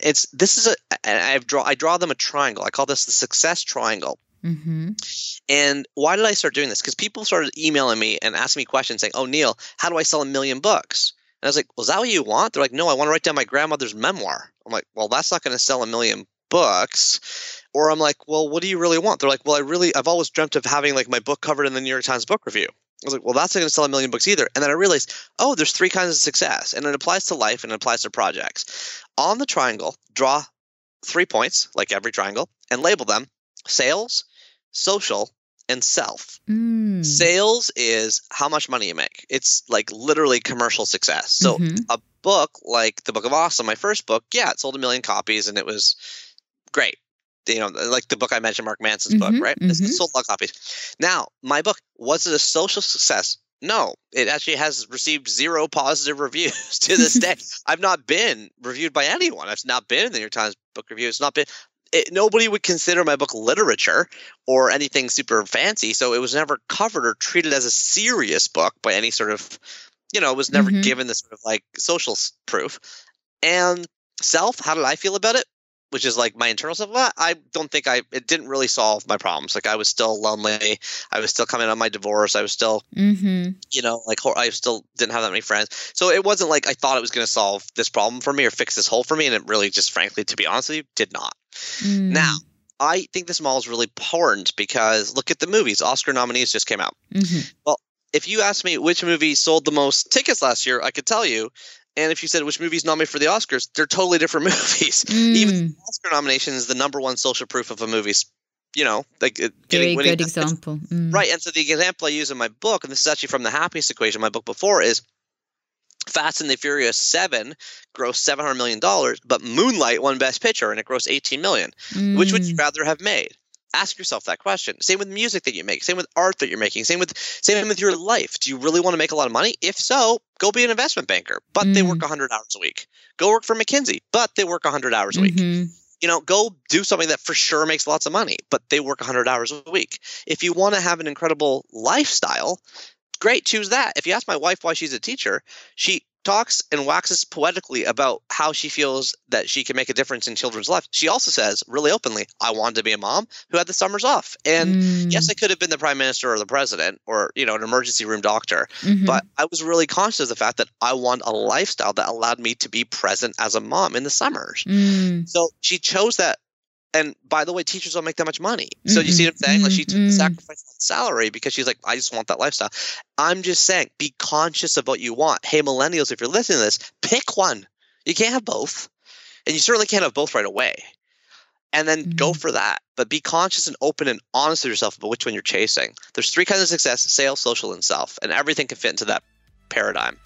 I draw them a triangle. I call this the success triangle. Mm-hmm. And why did I start doing this? Because people started emailing me and asking me questions saying, oh, Neil, how do I sell 1 million books? And I was like, well, is that what you want? They're like, no, I want to write down my grandmother's memoir. I'm like, well, that's not going to sell 1 million books. Or I'm like, well, what do you really want? They're like, well, I've always dreamt of having like my book covered in the New York Times book review. I was like, well, that's not going to sell 1 million books either. And then I realized, oh, there's 3 kinds of success, and it applies to life and it applies to projects. On the triangle, draw 3 points, like every triangle, and label them sales, social, and self. Sales is how much money you make. It's like literally commercial success. So a book like The Book of Awesome, my first book, it sold 1 million copies and it was great. Like the book I mentioned, Mark Manson's book, right? It sold a lot of copies. Now, my book, was it a social success? No, it actually has received 0 positive reviews to this day. I've not been reviewed by anyone. I've not been in the New York Times book review. It's not been. Nobody would consider my book literature or anything super fancy, so it was never covered or treated as a serious book by any sort of, it was never given this sort of like social proof. And self, how did I feel about it? Which is like my internal stuff. I don't think it didn't really solve my problems. Like I was still lonely. I was still coming out of my divorce. I was still, I still didn't have that many friends. So it wasn't like I thought it was going to solve this problem for me or fix this hole for me. And it really just, frankly, to be honest with you, did not. Now, I think this model is really important because look at the movies. Oscar nominees just came out. Well, if you asked me which movie sold the most tickets last year, I could tell you. And if you said which movie's nominated for the Oscars, they're totally different movies. Even the Oscar nomination is the #1 social proof of a movie's, very good example. Right. And so the example I use in my book, and this is actually from the Happiness Equation, my book before, is Fast and the Furious 7 grossed $700 million, but Moonlight won Best Picture and it grossed $18 million. Which would you rather have made? Ask yourself that question. Same with music that you make. Same with art that you're making. Same with your life. Do you really want to make a lot of money? If so, go be an investment banker, but they work 100 hours a week. Go work for McKinsey, but they work 100 hours a week. Go do something that for sure makes lots of money, but they work 100 hours a week. If you want to have an incredible lifestyle, great, choose that. If you ask my wife why she's a teacher, she talks and waxes poetically about how she feels that she can make a difference in children's lives. She also says really openly, I wanted to be a mom who had the summers off. And yes, I could have been the prime minister or the president or, an emergency room doctor. But I was really conscious of the fact that I want a lifestyle that allowed me to be present as a mom in the summers. So she chose that. And by the way, teachers don't make that much money. So you see what I'm saying? Like she took the sacrifice on salary because she's like, I just want that lifestyle. I'm just saying, be conscious of what you want. Hey, millennials, if you're listening to this, pick one. You can't have both. And you certainly can't have both right away. And then go for that. But be conscious and open and honest with yourself about which one you're chasing. There's 3 kinds of success: sales, social, and self. And everything can fit into that paradigm.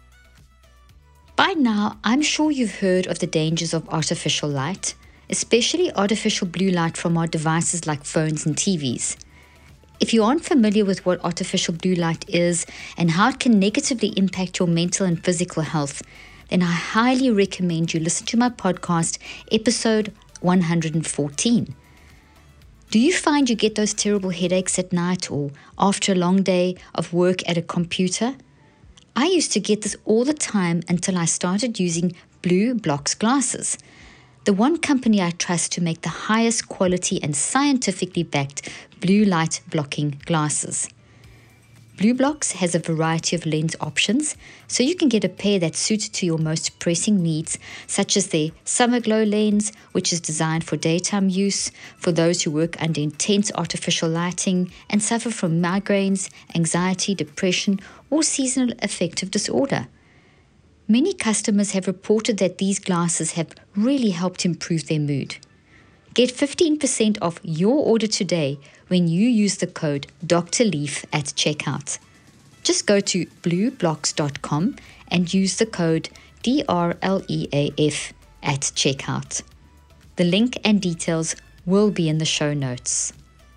By now, I'm sure you've heard of the dangers of artificial light, especially artificial blue light from our devices like phones and TVs. If you aren't familiar with what artificial blue light is and how it can negatively impact your mental and physical health, then I highly recommend you listen to my podcast, episode 114. Do you find you get those terrible headaches at night or after a long day of work at a computer? I used to get this all the time until I started using BlueBlox glasses. the one company I trust to make the highest quality and scientifically backed blue light blocking glasses. BlueBlox has a variety of lens options, so you can get a pair that suits to your most pressing needs, such as their Summer Glow lens, which is designed for daytime use, for those who work under intense artificial lighting and suffer from migraines, anxiety, depression, or seasonal affective disorder. Many customers have reported that these glasses have really helped improve their mood. Get 15% off your order today when you use the code Dr. Leaf at checkout. Just go to blueblox.com and use the code DRLEAF at checkout. The link and details will be in the show notes.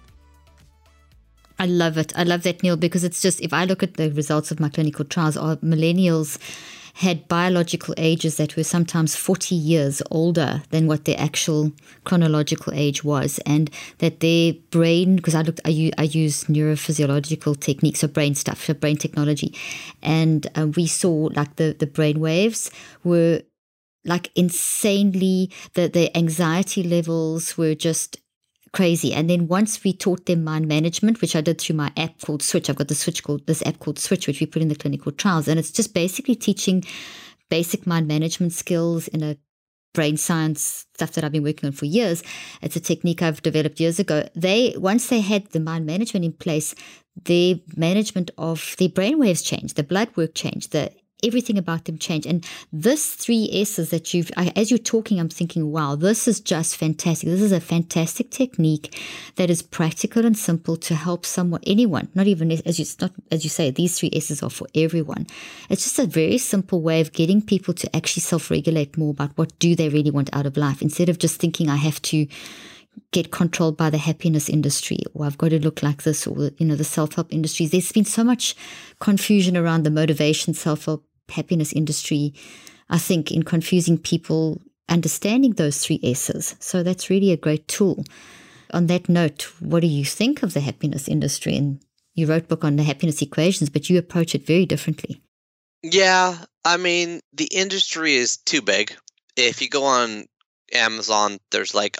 I love it. I love that, Neil, because it's just, if I look at the results of my clinical trials, our millennials had biological ages that were sometimes 40 years older than what their actual chronological age was, and that their brain, because I use neurophysiological techniques, so brain stuff, so brain technology, and we saw like the brain waves were like insanely, the anxiety levels were just crazy. And then once we taught them mind management, which I did through my app called Switch, I've got this app called Switch, which we put in the clinical trials. And it's just basically teaching basic mind management skills in a brain science stuff that I've been working on for years. It's a technique I've developed years ago. Once they had the mind management in place, their management of their brainwaves changed, the blood work changed, everything about them changed. And this 3 S's that as you're talking, I'm thinking, wow, this is just fantastic. This is a fantastic technique that is practical and simple to help anyone, not even, as you say, these 3 S's are for everyone. It's just a very simple way of getting people to actually self-regulate more about what do they really want out of life, instead of just thinking I have to get controlled by the happiness industry, or I've got to look like this, or, the self-help industries. There's been so much confusion around the motivation, self-help, happiness industry, I think, in confusing people understanding those 3 S's. So that's really a great tool. On that note, what do you think of the happiness industry? And you wrote a book on the happiness equations, but you approach it very differently. Yeah, I mean, the industry is too big. If you go on Amazon, there's like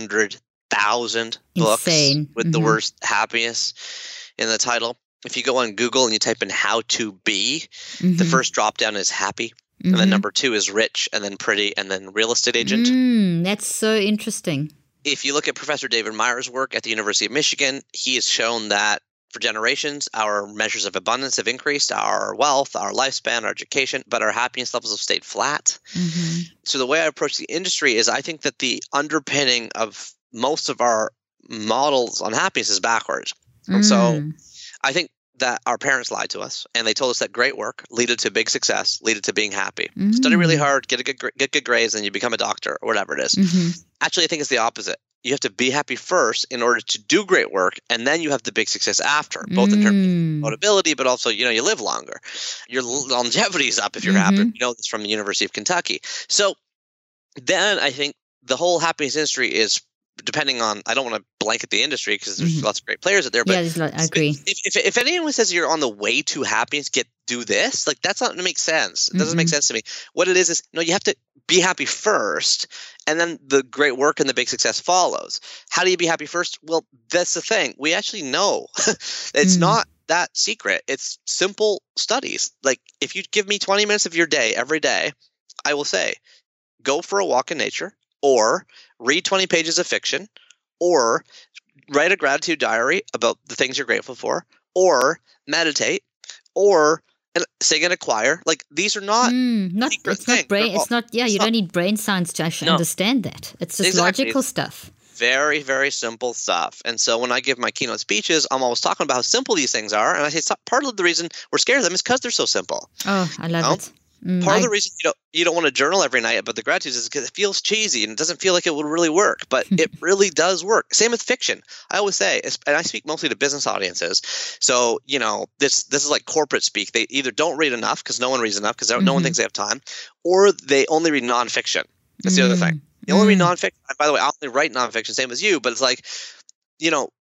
100,000 books with the word happiness in the title. If you go on Google and you type in how to be, the first drop down is happy. And then number 2 is rich, and then pretty, and then real estate agent. That's so interesting. If you look at Professor David Meyer's work at the University of Michigan, he has shown that for generations, our measures of abundance have increased, our wealth, our lifespan, our education, but our happiness levels have stayed flat. So the way I approach the industry is I think that the underpinning of most of our models on happiness is backwards. And so I think that our parents lied to us, and they told us that great work leaded to big success, leaded to being happy. Study really hard, get good grades, and you become a doctor or whatever it is. Actually, I think it's the opposite. You have to be happy first in order to do great work, and then you have the big success after, both in terms of motivability, but also, you live longer. Your longevity is up if you're happy. You know this from the University of Kentucky. So then I think the whole happiness industry is, depending on, I don't want to blanket the industry because there's lots of great players out there, but I agree. If anyone says you're on the way to happiness, do this, like that's not going to make sense. It doesn't make sense to me. What it is no, you have to be happy first, and then the great work and the big success follows. How do you be happy first? Well, that's the thing. We actually know it's not that secret. It's simple studies. Like if you give me 20 minutes of your day every day, I will say, go for a walk in nature, or read 20 pages of fiction, or write a gratitude diary about the things you're grateful for, or meditate, or sing in a choir. Like these are not secret things. You don't need brain science to actually understand that. It's just logical stuff. Very, very simple stuff. And so when I give my keynote speeches, I'm always talking about how simple these things are. And I say part of the reason we're scared of them is because they're so simple. Oh, I love it. Part of the reason you don't want to journal every night about the gratitudes is because it feels cheesy and it doesn't feel like it would really work, but it really does work. Same with fiction. I always say, and I speak mostly to business audiences. So, this is like corporate speak. They either don't read enough because no one reads enough because no one thinks they have time, or they only read nonfiction. That's the other thing. They only read nonfiction. By the way, I only write nonfiction, same as you, but it's like,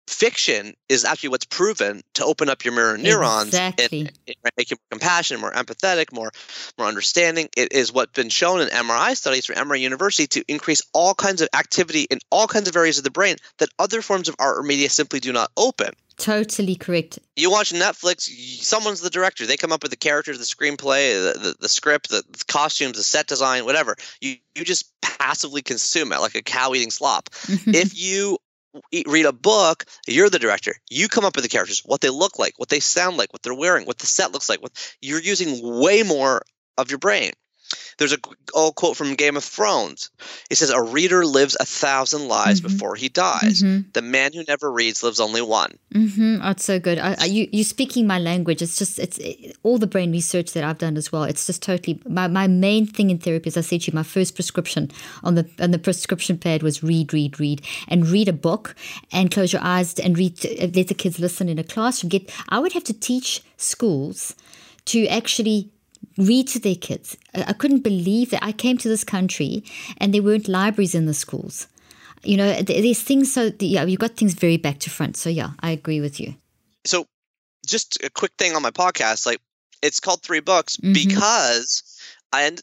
fiction is actually what's proven to open up your mirror neurons Exactly. and make you more compassionate, more empathetic, more understanding. It is what's been shown in MRI studies from Emory University to increase all kinds of activity in all kinds of areas of the brain that other forms of art or media simply do not open. Totally correct. You watch Netflix, someone's the director. They come up with the characters, the screenplay, the script, the costumes, the set design, whatever. You just passively consume it like a cow eating slop. If you read a book, you're the director. You come up with the characters, what they look like, what they sound like, what they're wearing, what the set looks like. You're using way more of your brain. There's a old quote from Game of Thrones. It says, "A reader lives 1,000 lives before he dies. The man who never reads lives only one." Oh, it's so good. You're speaking my language. It's all the brain research that I've done as well. It's just totally my main thing in therapy. As I said to you, my first prescription on the prescription pad was read, and read a book and close your eyes and read. Let the kids listen in a classroom. I would have to teach schools to actually read to their kids. I couldn't believe that I came to this country and there weren't libraries in the schools. You know, there's things. So yeah, you've got things very back to front. So yeah, I agree with you. So just a quick thing on my podcast, like it's called 3 Books because I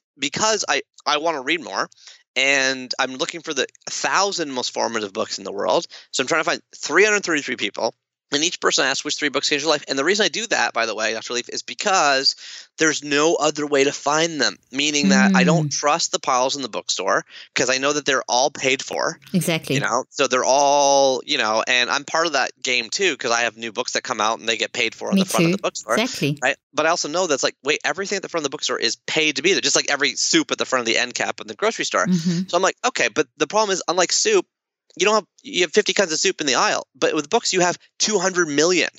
want to read more. And I'm looking for the 1,000 most formative books in the world. So I'm trying to find 333 people. And each person asks which 3 books changed your life. And the reason I do that, by the way, Dr. Leaf, is because there's no other way to find them, meaning that I don't trust the piles in the bookstore because I know that they're all paid for. Exactly. You know, so they're all, you know, and I'm part of that game too because I have new books that come out and they get paid for on the front of the bookstore. Exactly. Right? But I also know that's like, wait, everything at the front of the bookstore is paid to be there, just like every soup at the front of the end cap in the grocery store. So I'm like, okay, but the problem is, unlike soup, you have 50 kinds of soup in the aisle, but with books you have 200 million,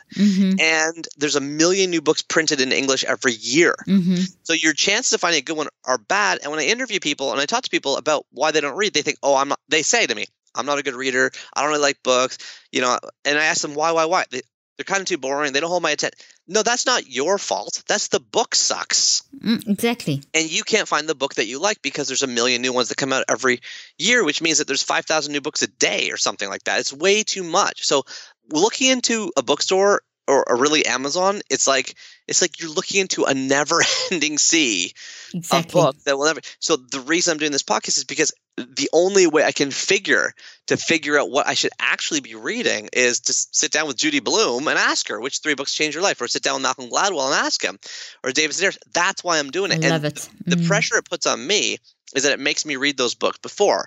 and there's 1 million new books printed in English every year. So your chances of finding a good one are bad. And when I interview people and I talk to people about why they don't read, they think, "Oh, I'm not." They say to me, "I'm not a good reader. I don't really like books." You know, and I ask them why. They're kind of too boring. They don't hold my attention. No, that's not your fault. That's the book sucks. Exactly. And you can't find the book that you like because there's 1 million new ones that come out every year, which means that there's 5,000 new books a day or something like that. It's way too much. So looking into a bookstore or really Amazon, it's like you're looking into a never-ending sea of books that will never. So the reason I'm doing this podcast is because the only way I can figure out what I should actually be reading is to sit down with Judy Blume and ask her which 3 books changed your life, or sit down with Malcolm Gladwell and ask him, or David Sedaris. That's why I'm doing it. I love it. The pressure it puts on me is that it makes me read those books before.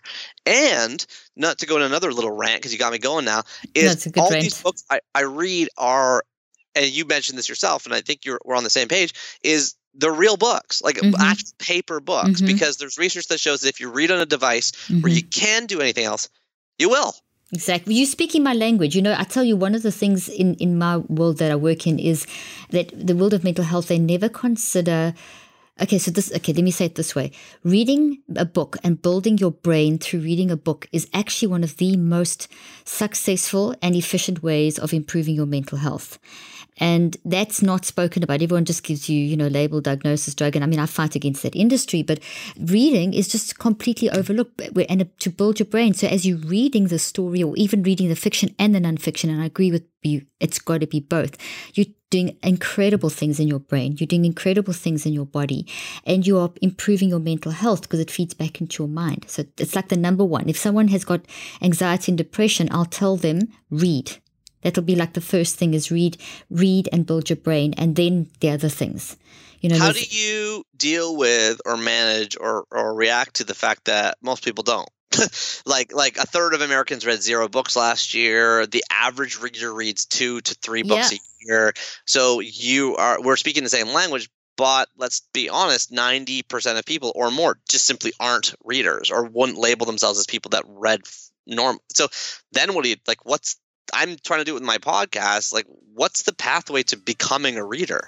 And not to go in another little rant because you got me going now, is all these books I read are, and you mentioned this yourself, and I think we're on the same page, is they're real books, like actual paper books, because there's research that shows that if you read on a device where you can do anything else, you will. Exactly. You're speaking my language. You know, I tell you, one of the things in my world that I work in is that the world of mental health, they never consider... Okay, let me say it this way. Reading a book and building your brain through reading a book is actually one of the most successful and efficient ways of improving your mental health. And that's not spoken about. Everyone just gives you, label, diagnosis, drug. And I mean, I fight against that industry, but reading is just completely overlooked and to build your brain. So as you're reading the story or even reading the fiction and the nonfiction, and I agree with you, it's got to be both. You're doing incredible things in your brain. You're doing incredible things in your body, and you are improving your mental health because it feeds back into your mind. So it's like the number one. If someone has got anxiety and depression, I'll tell them, read. That'll be like the first thing is read and build your brain, and then the other things. How do you deal with or manage or react to the fact that most people don't? like a third of Americans read 0 books last year. The average reader reads 2 to 3 books a year. So we're speaking the same language, but let's be honest, 90% of people or more just simply aren't readers or wouldn't label themselves as people that read normal. So then what do you like? I'm trying to do it with my podcast. Like, what's the pathway to becoming a reader?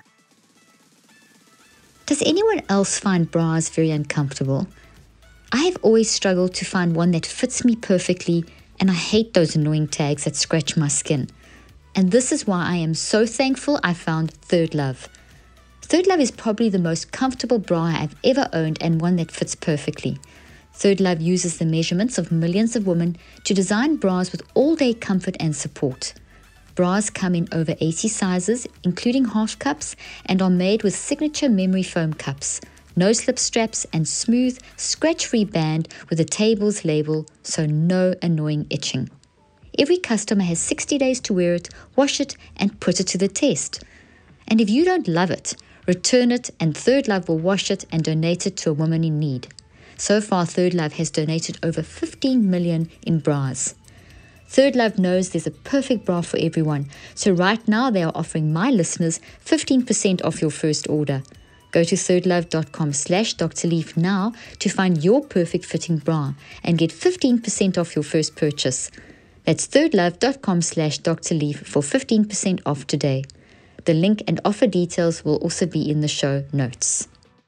Does anyone else find bras very uncomfortable? I have always struggled to find one that fits me perfectly, and I hate those annoying tags that scratch my skin. And this is why I am so thankful I found Third Love. Third Love is probably the most comfortable bra I've ever owned and one that fits perfectly. Third Love uses the measurements of millions of women to design bras with all-day comfort and support. Bras come in over 80 sizes, including half cups, and are made with signature memory foam cups, no-slip straps, and smooth, scratch-free band with a tables label, so no annoying itching. Every customer has 60 days to wear it, wash it, and put it to the test. And if you don't love it, return it, and Third Love will wash it and donate it to a woman in need. So far, Third Love has donated over 15 million in bras. Third Love knows there's a perfect bra for everyone, so right now they are offering my listeners 15% off your first order. Go to thirdlove.com/Dr. Leaf now to find your perfect fitting bra and get 15% off your first purchase. That's thirdlove.com/Dr. Leaf for 15% off today. The link and offer details will also be in the show notes.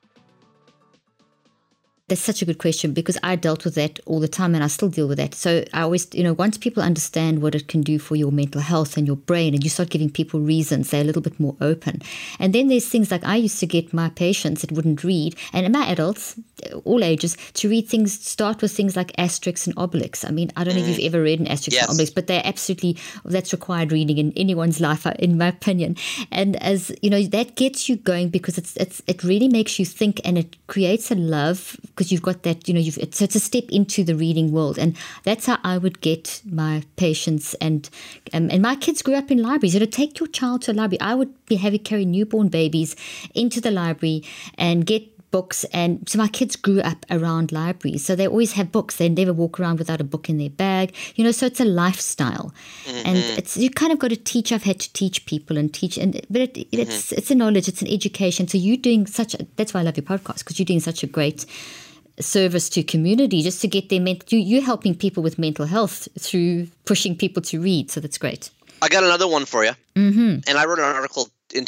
That's such a good question because I dealt with that all the time and I still deal with that. So I always, once people understand what it can do for your mental health and your brain and you start giving people reasons, they're a little bit more open. And then there's things like I used to get my patients that wouldn't read, and my adults, all ages, to read things, start with things like Asterix and Obelix. I mean, I don't know if you've ever read an Asterix and Obelix, but that's required reading in anyone's life, in my opinion. And as, that gets you going because it really makes you think and it creates a love because you've got that, it's a step into the reading world. And that's how I would get my patients. And my kids grew up in libraries. Take your child to a library. I would carry newborn babies into the library and get books. And so my kids grew up around libraries. So they always have books. They never walk around without a book in their bag. So it's a lifestyle. Mm-hmm. And you kind of got to teach. I've had to teach people and teach. But it's a knowledge. It's an education. So you're doing that's why I love your podcast, because you're doing such a great service to community just to get them. You're helping people with mental health through pushing people to read. So that's great. I got another one for you. Mm-hmm. And I wrote an article in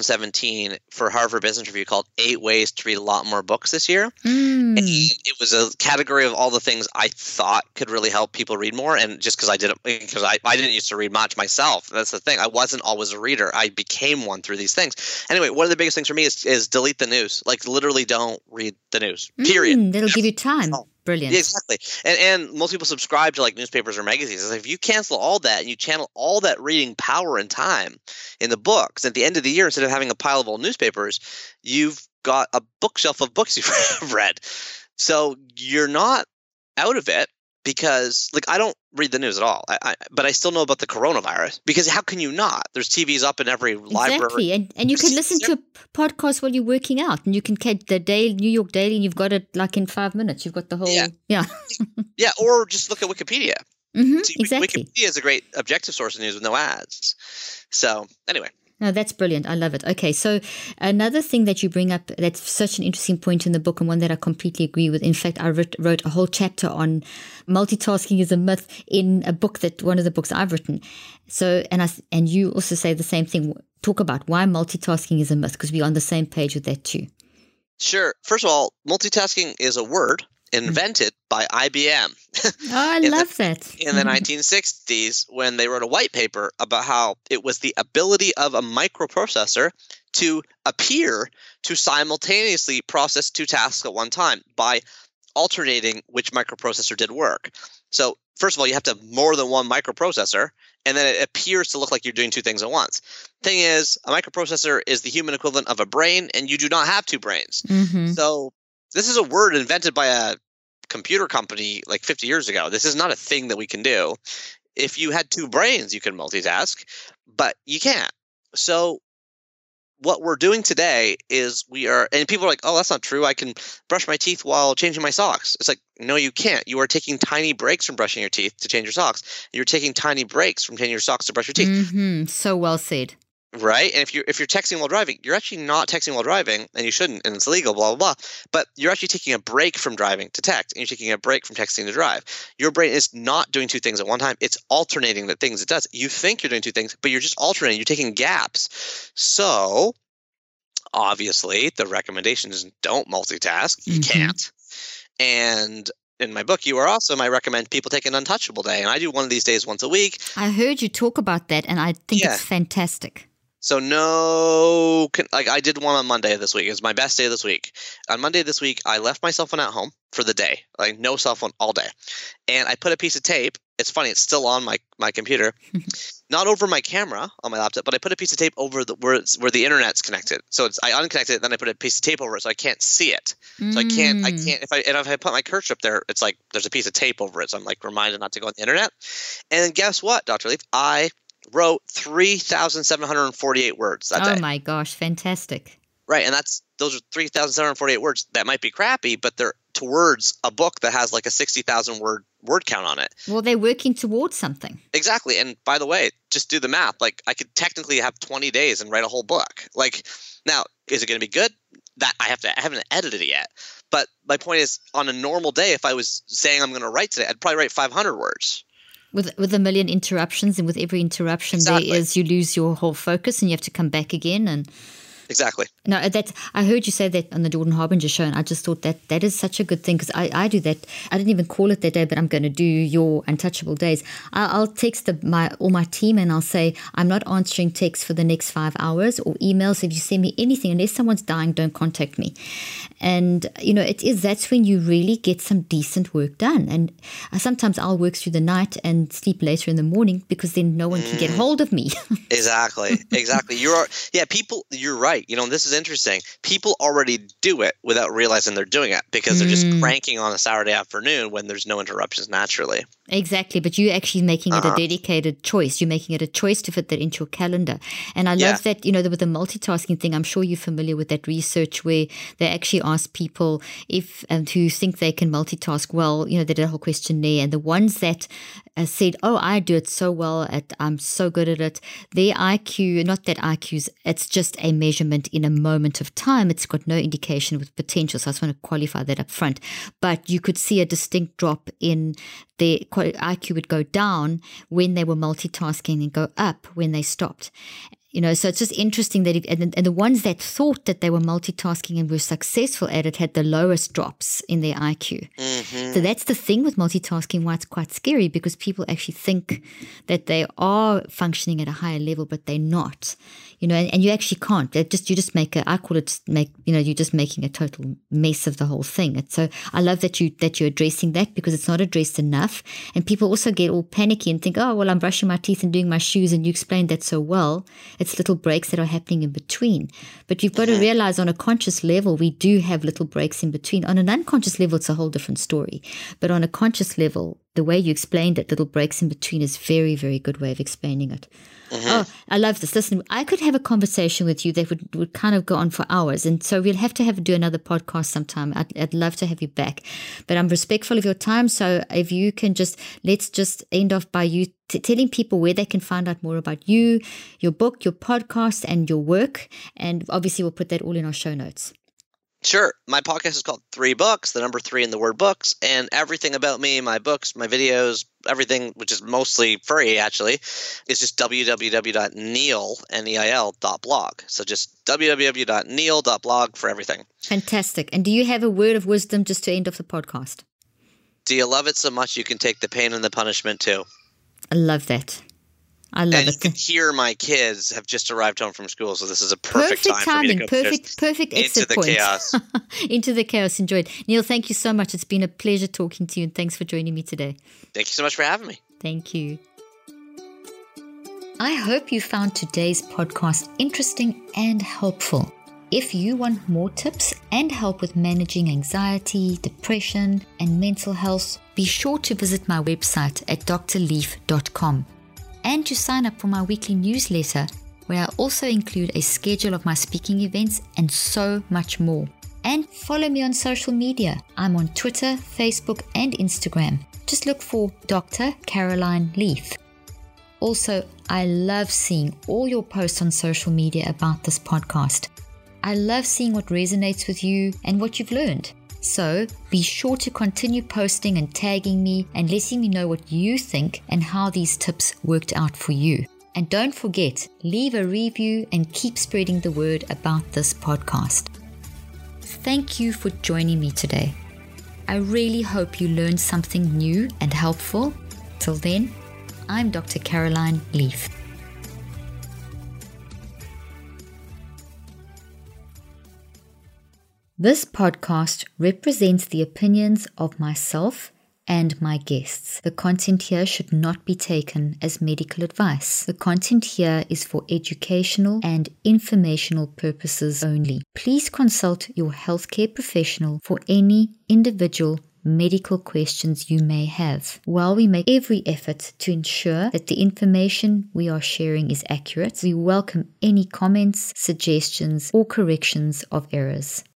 2017 for Harvard Business Review called 8 Ways to Read a Lot More Books This Year. And it was a category of all the things I thought could really help people read more. And just because I didn't used to read much myself. That's the thing. I wasn't always a reader. I became one through these things. Anyway, one of the biggest things for me is delete the news. Like literally don't read the news, period. That'll give you time. Brilliant. Yeah, exactly. And most people subscribe to like newspapers or magazines. It's like if you cancel all that and you channel all that reading power and time in the books, at the end of the year, instead of having a pile of old newspapers, you've got a bookshelf of books you've read. So you're not out of it because I don't read the news at all. But I still know about the coronavirus because how can you not? There's TVs up in every library. Exactly. And you can listen to a podcast while you're working out, and you can catch the New York Daily, and you've got it like in 5 minutes. You've got the whole yeah, or just look at Wikipedia. Mm-hmm, exactly. Wikipedia is a great objective source of news with no ads. So anyway. No, that's brilliant. I love it. Okay, so another thing that you bring up that's such an interesting point in the book and one that I completely agree with. In fact, I wrote a whole chapter on multitasking is a myth in a book one of the books I've written. So, and you also say the same thing. Talk about why multitasking is a myth, because we're on the same page with that too. Sure. First of all, multitasking is a word invented by IBM. Oh, I love that. In the 1960s, when they wrote a white paper about how it was the ability of a microprocessor to appear to simultaneously process 2 tasks at one time by alternating which microprocessor did work. So first of all, you have to have more than one microprocessor, and then it appears to look like you're doing 2 things at once. Thing is, a microprocessor is the human equivalent of a brain, and you do not have 2 brains. Mm-hmm. So this is a word invented by a computer company like 50 years ago. This is not a thing that we can do. If you had 2 brains, you could multitask, but you can't. So what we're doing today is and people are like, oh, that's not true. I can brush my teeth while changing my socks. It's like, no, you can't. You are taking tiny breaks from brushing your teeth to change your socks. You're taking tiny breaks from changing your socks to brush your teeth. Mm-hmm. So well said. Right? And if you're texting while driving, you're actually not texting while driving, and you shouldn't, and it's illegal, blah, blah, blah. But you're actually taking a break from driving to text, and you're taking a break from texting to drive. Your brain is not doing 2 things at one time. It's alternating the things it does. You think you're doing 2 things, but you're just alternating. You're taking gaps. So obviously, the recommendation is don't multitask. You can't. And in my book, You Are Awesome, I recommend people take an untouchable day. And I do one of these days once a week. I heard you talk about that, and I think it's fantastic. So I did one on Monday of this week. It was my best day of this week. On Monday this week, I left my cell phone at home for the day, like no cell phone all day. And I put a piece of tape it's funny, it's still on my computer, not over my camera on my laptop, but I put a piece of tape over where the internet's connected. So I unconnected it, then I put a piece of tape over it so I can't see it. So I can't if I put my cursor up there, it's like there's a piece of tape over it. So I'm like reminded not to go on the internet. And then guess what, Dr. Leaf? I wrote 3,748 words that day. Oh my gosh, fantastic. Right, and those are 3,748 words. That might be crappy, but they're towards a book that has like a 60,000 word count on it. Well, they're working towards something. Exactly. And by the way, just do the math. Like I could technically have 20 days and write a whole book. Like now, is it going to be good? That I haven't edited it yet. But my point is, on a normal day, if I was saying I'm going to write today, I'd probably write 500 words. With a million interruptions, and with every interruption you lose your whole focus and you have to come back again. And exactly. No, I heard you say that on the Jordan Harbinger show, and I just thought that is such a good thing, because I do that. I didn't even call it that day, but I'm going to do your Untouchable Days. I'll text all my team and I'll say, I'm not answering texts for the next 5 hours, or emails. If you send me anything, unless someone's dying, don't contact me. And, that's when you really get some decent work done. And sometimes I'll work through the night and sleep later in the morning, because then no one can get hold of me. Exactly. You're right. This is interesting. People already do it without realizing they're doing it, because they're just cranking on a Saturday afternoon when there's no interruptions naturally. Exactly. But you're actually making it a dedicated choice. You're making it a choice to fit that into your calendar. And I love that, with the multitasking thing, I'm sure you're familiar with that research where they actually ask people who think they can multitask well, they did a whole questionnaire, and the ones that said, oh, I do it so well, I'm so good at it, their IQ, not that IQ's, it's just a measurement in a moment of time. It's got no indication with potential. So I just want to qualify that up front. But you could see a distinct drop in their IQ would go down when they were multitasking and go up when they stopped. So it's just interesting that and the ones that thought that they were multitasking and were successful at it had the lowest drops in their IQ. Mm-hmm. So that's the thing with multitasking, why it's quite scary, because people actually think that they are functioning at a higher level, but they're not. And you actually can't. You're just making a total mess of the whole thing. So I love that you're addressing that, because it's not addressed enough. And people also get all panicky and think, oh, well, I'm brushing my teeth and doing my shoes, and you explained that so well. It's little breaks that are happening in between. But you've got to realize, on a conscious level, we do have little breaks in between. On an unconscious level, it's a whole different story. But on a conscious level, the way you explained it, little breaks in between, is very, very good way of explaining it. Mm-hmm. Oh, I love this. Listen, I could have a conversation with you that would kind of go on for hours. And so we'll have to do another podcast sometime. I'd love to have you back. But I'm respectful of your time. So if you can let's just end off by you telling people where they can find out more about you, your book, your podcast, and your work. And obviously we'll put that all in our show notes. Sure. My podcast is called 3 Books, the number 3 in the word books, and everything about me, my books, my videos, everything, which is mostly free actually, is just www.neil.blog. So just www.neil.blog for everything. Fantastic. And do you have a word of wisdom just to end off the podcast? Do you love it so much you can take the pain and the punishment too? I love that. I love it. You can hear my kids have just arrived home from school, so this is a perfect time for me to go perfect exit into the chaos. Into the chaos. Enjoy it. Neil, thank you so much. It's been a pleasure talking to you, and thanks for joining me today. Thank you so much for having me. Thank you. I hope you found today's podcast interesting and helpful. If you want more tips and help with managing anxiety, depression, and mental health, be sure to visit my website at drleaf.com. and to sign up for my weekly newsletter, where I also include a schedule of my speaking events and so much more. And follow me on social media. I'm on Twitter, Facebook, and Instagram. Just look for Dr. Caroline Leaf. Also, I love seeing all your posts on social media about this podcast. I love seeing what resonates with you and what you've learned. So be sure to continue posting and tagging me and letting me know what you think and how these tips worked out for you. And don't forget, leave a review and keep spreading the word about this podcast. Thank you for joining me today. I really hope you learned something new and helpful. Till then, I'm Dr. Caroline Leaf. This podcast represents the opinions of myself and my guests. The content here should not be taken as medical advice. The content here is for educational and informational purposes only. Please consult your healthcare professional for any individual medical questions you may have. While we make every effort to ensure that the information we are sharing is accurate, we welcome any comments, suggestions, or corrections of errors.